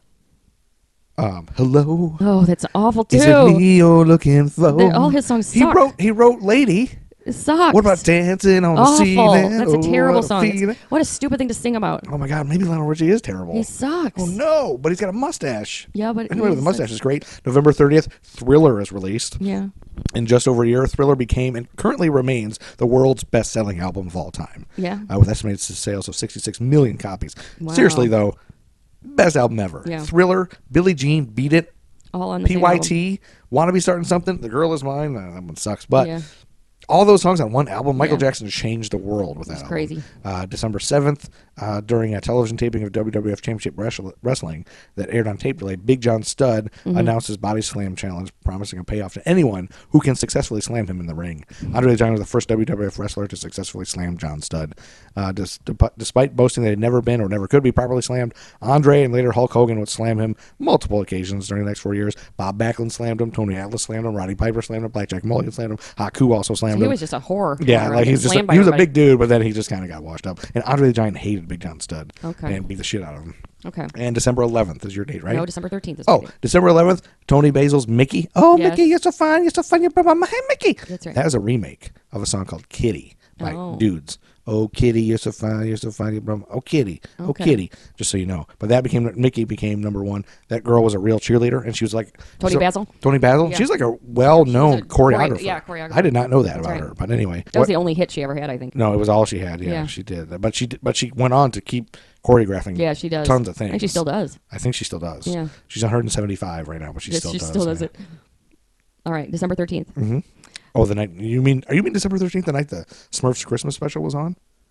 Um, hello. Oh, that's awful too. Is it me you're looking for? They're- all his songs He suck. wrote. He wrote "Lady." It sucks. What about dancing on the Awful. ceiling? That's a Oh, terrible what a song. It's- feeling. What a stupid thing to sing about. Oh my God, maybe Lionel Richie is terrible. He sucks. Oh no, but he's got a mustache. Yeah, but Anyway, the he's- mustache is great. November thirtieth, Thriller is released. Yeah. In just over a year, Thriller became and currently remains the world's best-selling album of all time. Yeah. Uh, with estimated sales of sixty-six million copies. Wow. Seriously though, best album ever. Yeah. Thriller, Billie Jean, Beat It, All on the P same Y album. T, Wanna Be Starting Something, The Girl Is Mine. Uh, that one sucks, but. Yeah. All those songs on one album. Michael Yeah. Jackson changed the world with that It's album. crazy. Uh, December seventh, uh, during a television taping of W W F Championship Wrestle- Wrestling that aired on tape delay, Big John Studd Mm-hmm. announced his Body Slam Challenge, promising a payoff to anyone who can successfully slam him in the ring. Andre the Giant was the first W W F wrestler to successfully slam John Studd. Uh, dis- dep- despite boasting that he'd never been or never could be properly slammed, Andre and later Hulk Hogan would slam him multiple occasions during the next four years. Bob Backlund slammed him, Tony Atlas slammed him, Roddy Piper slammed him, Blackjack Mulligan slammed him, Haku also slammed He him. was just a horror. Yeah, All like right, he's just a, slammed by he was a everybody. big dude, but then he just kind of got washed up. And Andre the Giant hated Big John Studd. Okay. And beat the shit out of him. Okay. And December eleventh is your date, right? No, December thirteenth is Oh, my date. December eleventh, Tony Basil's Mickey. Oh, Yes. Mickey, you're so fine. You're so fine. You're my hey, Mickey. That's right. That is a remake of a song called Kitty by Oh. Dudes. Oh, Kitty, you're so fine. You're so fine. You're from, oh, Kitty. Oh, Okay. Kitty. Just so you know. But that became, Mickey became number one. That girl was a real cheerleader, and she was like. Tony so- Basil? Tony Basil? Yeah. She's like a well-known She was a chore- choreographer. yeah, choreographer. I did not know that That's about right. her. But anyway. That was what- the only hit she ever had, I think. no, it was all she had. Yeah, Yeah. she did. But she did, but she went on to keep choreographing. Yeah, she does. Tons of things. And she still does. I think she still does. Yeah. She's one hundred seventy-five right now, but she Yes, still she does. still does yeah. it. All right, December thirteenth. Oh, the night you mean? Are you mean December thirteenth? The night the Smurfs Christmas special was on?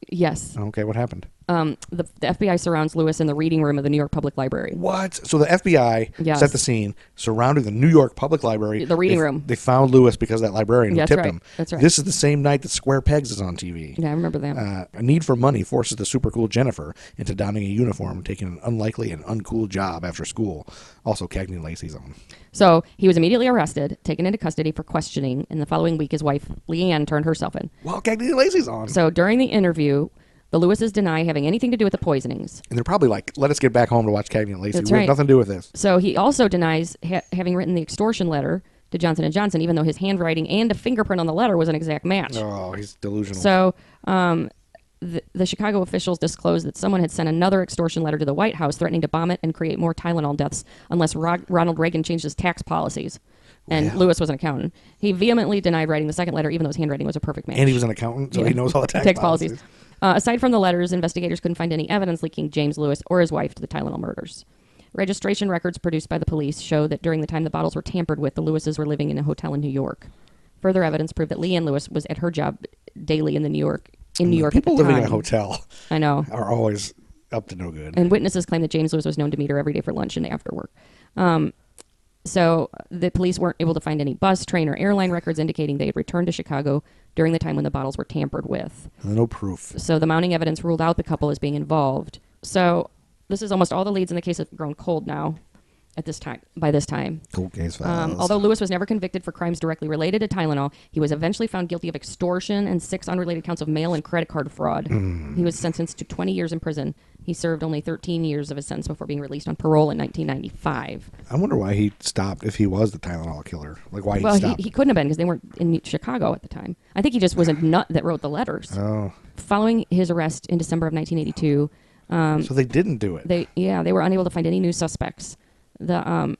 Yes. Okay, what happened? Um, the, the F B I surrounds Lewis in the reading room of the New York Public Library. What? So the F B I Yes. set the scene surrounding the New York Public Library. The reading They- room. They found Lewis because of that librarian who That's tipped right. him. That's right. This is the same night that Square Pegs is on T V. Yeah, I remember that. Uh, a need for money forces the super cool Jennifer into donning a uniform and taking an unlikely and uncool job after school. Also, Cagney and Lacey's on. So he was immediately arrested, taken into custody for questioning, and the following week his wife, Leanne, turned herself in. Well, Cagney and Lacey's on. So during the interview, the Lewises deny having anything to do with the poisonings. And they're probably like, let us get back home to watch Cagney and Lacey. That's we right. have nothing to do with this. So he also denies ha- having written the extortion letter to Johnson and Johnson, even though his handwriting and a fingerprint on the letter was an exact match. Oh, he's delusional. So um, the, the Chicago officials disclosed that someone had sent another extortion letter to the White House threatening to bomb it and create more Tylenol deaths unless Ro- Ronald Reagan changed his tax policies. And Wow. Lewis was an accountant. He vehemently denied writing the second letter, even though his handwriting was a perfect match. and he was an accountant, so Yeah. he knows all the tax, policies. Uh, aside from the letters, investigators couldn't find any evidence linking James Lewis or his wife to the Tylenol murders. Registration records produced by the police show that during the time the bottles were tampered with, the Lewises were living in a hotel in New York. Further evidence proved that Leanne Lewis was at her job daily in the New York in New York. People at the living time. in a hotel I know. are always up to no good. And witnesses claim that James Lewis was known to meet her every day for lunch and after work. Um, so the police weren't able to find any bus, train, or airline records indicating they had returned to Chicago during the time when the bottles were tampered with. No proof. So the mounting evidence ruled out the couple as being involved. So this is almost all the leads in the case have grown cold now at this time. By this time, Cold case um, files. although Lewis was never convicted for crimes directly related to Tylenol, he was eventually found guilty of extortion and six unrelated counts of mail and credit card fraud. Hmm. He was sentenced to twenty years in prison. He served only thirteen years of his sentence before being released on parole in nineteen ninety-five. I wonder why he stopped if he was the Tylenol killer. Like why Well, he he, stopped. he couldn't have been because they weren't in Chicago at the time. I think he just was a nut that wrote the letters. oh, Following his arrest in December of nineteen eighty-two, um, so they didn't do it. they yeah they were unable to find any new suspects. The um,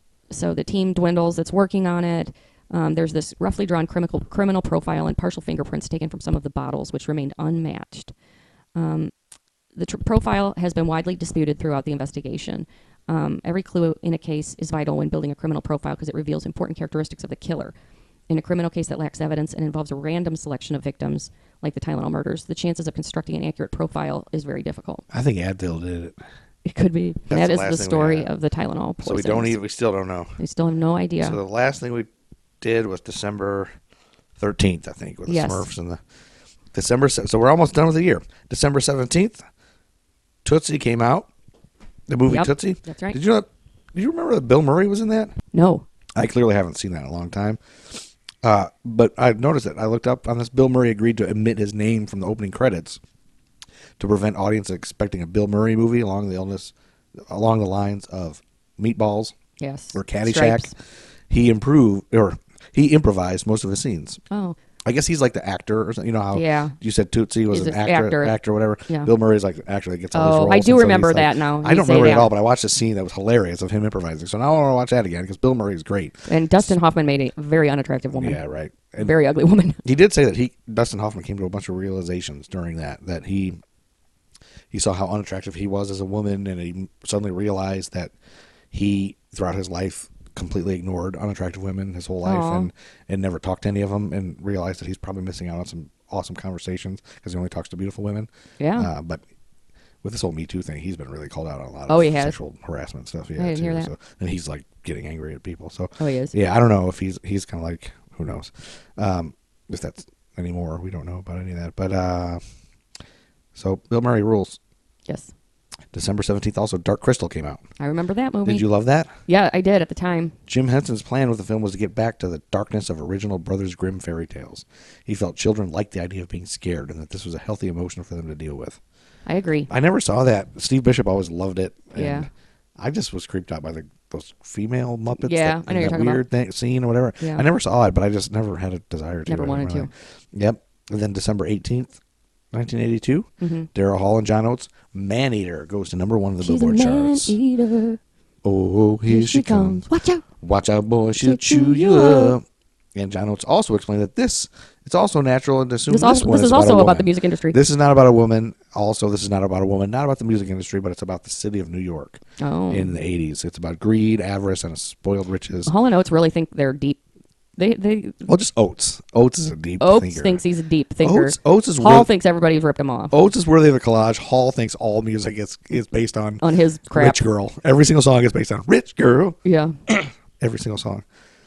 so the team dwindles that's working on it. Um, there's this roughly drawn criminal criminal profile and partial fingerprints taken from some of the bottles, which remained unmatched. Um, the tr- profile has been widely disputed throughout the investigation. Um, every clue in a case is vital when building a criminal profile because it reveals important characteristics of the killer. In a criminal case that lacks evidence and involves a random selection of victims, like the Tylenol murders, the chances of constructing an accurate profile is very difficult. I think Advil did it. It could be. That's That the is last the thing we story had. of the Tylenol poisons. So we don't even. We still don't know. We still have no idea. So the last thing we did was December thirteenth, I think, with the Yes. Smurfs and the December. se- So we're almost done with the year. December seventeenth, Tootsie came out. The movie Yep, Tootsie. that's right. Did you know? Did you remember that Bill Murray was in that? No. I clearly haven't seen that in a long time. Uh, but I noticed it. I looked up on this. Bill Murray agreed to omit his name from the opening credits to prevent audience expecting a Bill Murray movie along the illness, along the lines of Meatballs Yes. or Caddyshack. Stripes. He improved or he improvised most of his scenes. Oh. I guess he's like the actor or something. You know how Yeah. you said Tootsie was He's an an actor, actor. actor, whatever. Yeah. Bill Murray's like the actor that gets all these Oh, roles. I and do so he's remember like- that now. I You don't say remember it at that. all, but I watched a scene that was hilarious of him improvising. So now I want to watch that again because Bill Murray's great. And Dustin Hoffman made a very unattractive woman. Yeah, right. A And very ugly woman. he did say that he Dustin Hoffman came to a bunch of realizations during that that he he saw how unattractive he was as a woman, and he suddenly realized that he throughout his life completely ignored unattractive women his whole life Aw. and and never talked to any of them, and realized that he's probably missing out on some awesome conversations because he only talks to beautiful women. Yeah. Uh, but with this whole Me Too thing, he's been really called out on a lot of Oh, he has? sexual harassment stuff. Yeah, I didn't too. hear that. So, and he's like getting angry at people. So Oh, he is? Yeah, I don't know if he's he's kind of like, who knows, um, if that's anymore. We don't know about any of that. But uh, so Bill Murray rules. Yes. December seventeenth. Also, Dark Crystal came out. I remember that movie. Did you love that? Yeah, I did at the time. Jim Henson's plan with the film was to get back to the darkness of original Brothers Grimm fairy tales. He felt children liked the idea of being scared and that this was a healthy emotion for them to deal with. I agree. I never saw that. Steve Bishop always loved it. And Yeah. I just was creeped out by the those female Muppets. Yeah, that, I know and you're that talking about. weird thing, scene or whatever. Yeah. I never saw it, but I just never had a desire to. Never I wanted don't know. to. Yep. And then December eighteenth, nineteen eighty-two, Mm-hmm. Daryl Hall and John Oates, Man Eater goes to number one of the She's a Billboard man charts. eater. Oh, here, she comes. Watch out. Watch out, boy, she'll She'll chew chew you you up. And John Oates also explained that this, it's also natural to assume This, this, also, one this is about also a about the woman. music industry. This is not about a woman. Also, this is not about a woman, not about the music industry, but it's about the city of New York oh. in the eighties. It's about greed, avarice, and a spoiled riches. Hall and Oates really think they're deep They they Well, just Oates. Oates is a deep Oates thinker. thinks he's a deep thinker. Oates, Oates is Hall worth, thinks everybody's ripped him off Oates is worthy of a collage. Hall thinks all music is, is based on on his crap. Rich Girl. Every single song is based on Rich Girl. Yeah. Every single song.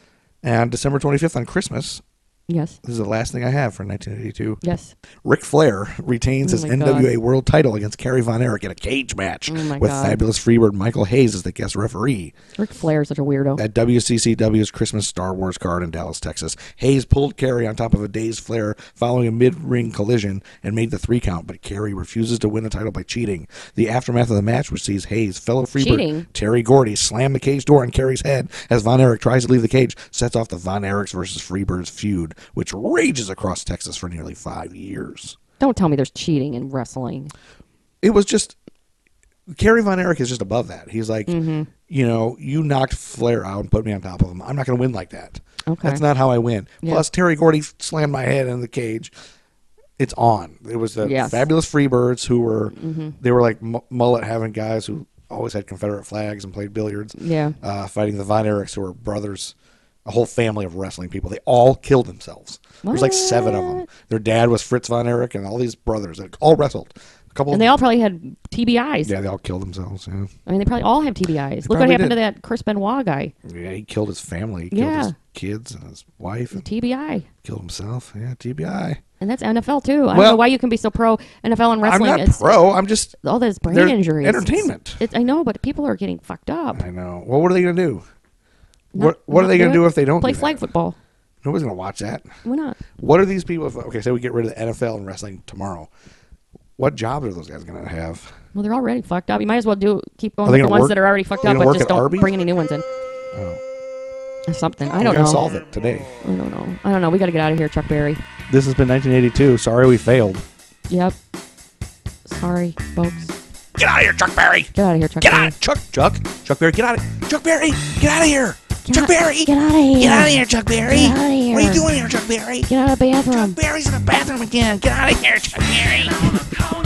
And December twenty-fifth on Christmas, Yes. this is the last thing I have for nineteen eighty-two. Yes. Ric Flair retains Oh his my N W A God. World Title against Kerry Von Erich in a cage match Oh my with God. Fabulous Freebird Michael Hayes as the guest referee Ric Flair's such a weirdo. at W C C W's Christmas Star Wars card in Dallas, Texas. Hayes pulled Kerry on top of a dazed Flair following a mid-ring collision and made the three count, but Kerry refuses to win the title by cheating. The aftermath of the match, which sees Hayes' fellow Freebird Cheating? Terry Gordy slam the cage door on Kerry's head as Von Erich tries to leave the cage, sets off the Von Erichs versus Freebirds feud, which rages across Texas for nearly five years. Don't tell me there's cheating in wrestling. It was just Kerry Von Erich is just above that. He's like, Mm-hmm. you know, you knocked Flair out and put me on top of him. I'm not going to win like that. Okay. That's not how I win. Yeah. Plus, Terry Gordy slammed my head in the cage. It's on. It was the Yes. Fabulous Freebirds who were Mm-hmm. they were like mu- mullet having guys who always had Confederate flags and played billiards. Yeah. Uh, fighting the Von Erichs who were brothers, a whole family of wrestling people. They all killed themselves. There was like seven of them. What? Their dad was Fritz Von Erich, and all these brothers they all wrestled. A couple. And they all probably had T B Is. yeah, they all killed themselves. Yeah. I mean, they probably all have T B Is. Look what probably happened did. to that Chris Benoit guy. Yeah, he killed his family. He Yeah. killed his kids and his wife and T B I. killed himself. Yeah, T B I. And that's N F L too. I don't Well, know why you can be so pro N F L and wrestling. I'm not It's pro. I'm just. all those brain they're injuries. entertainment. It's, I know, but people are getting fucked up. I know. Well, what are they going to do? Not- what What are not they going to it. do if they don't play do flag that? football? Nobody's going to watch that. Why not? What are these people? If, okay, say we get rid of the N F L and wrestling tomorrow. What jobs are those guys going to have? Well, they're already fucked up. You might as well do keep going Are they with the gonna ones work- that are already fucked are they up, gonna but work just at don't Arby's? bring any new ones in. Oh, Or something. I we're don't gonna know. solve it today. I don't know. I don't know. We got to get out of here, Chuck Berry. This has been nineteen eighty-two. Sorry we failed. Yep. Sorry, folks. Get out of here, Chuck Berry. Get out of here, Chuck Get Berry. out, Chuck. Chuck. Chuck Berry. Get out of Chuck Berry. Get out of here. Get Chuck out- Berry. Get out of here. Get out of here, Chuck Berry. Get outta here. What are you doing here, Chuck Berry? Get out of the bathroom. Chuck Berry's in the bathroom again. Get out of here, Chuck Berry.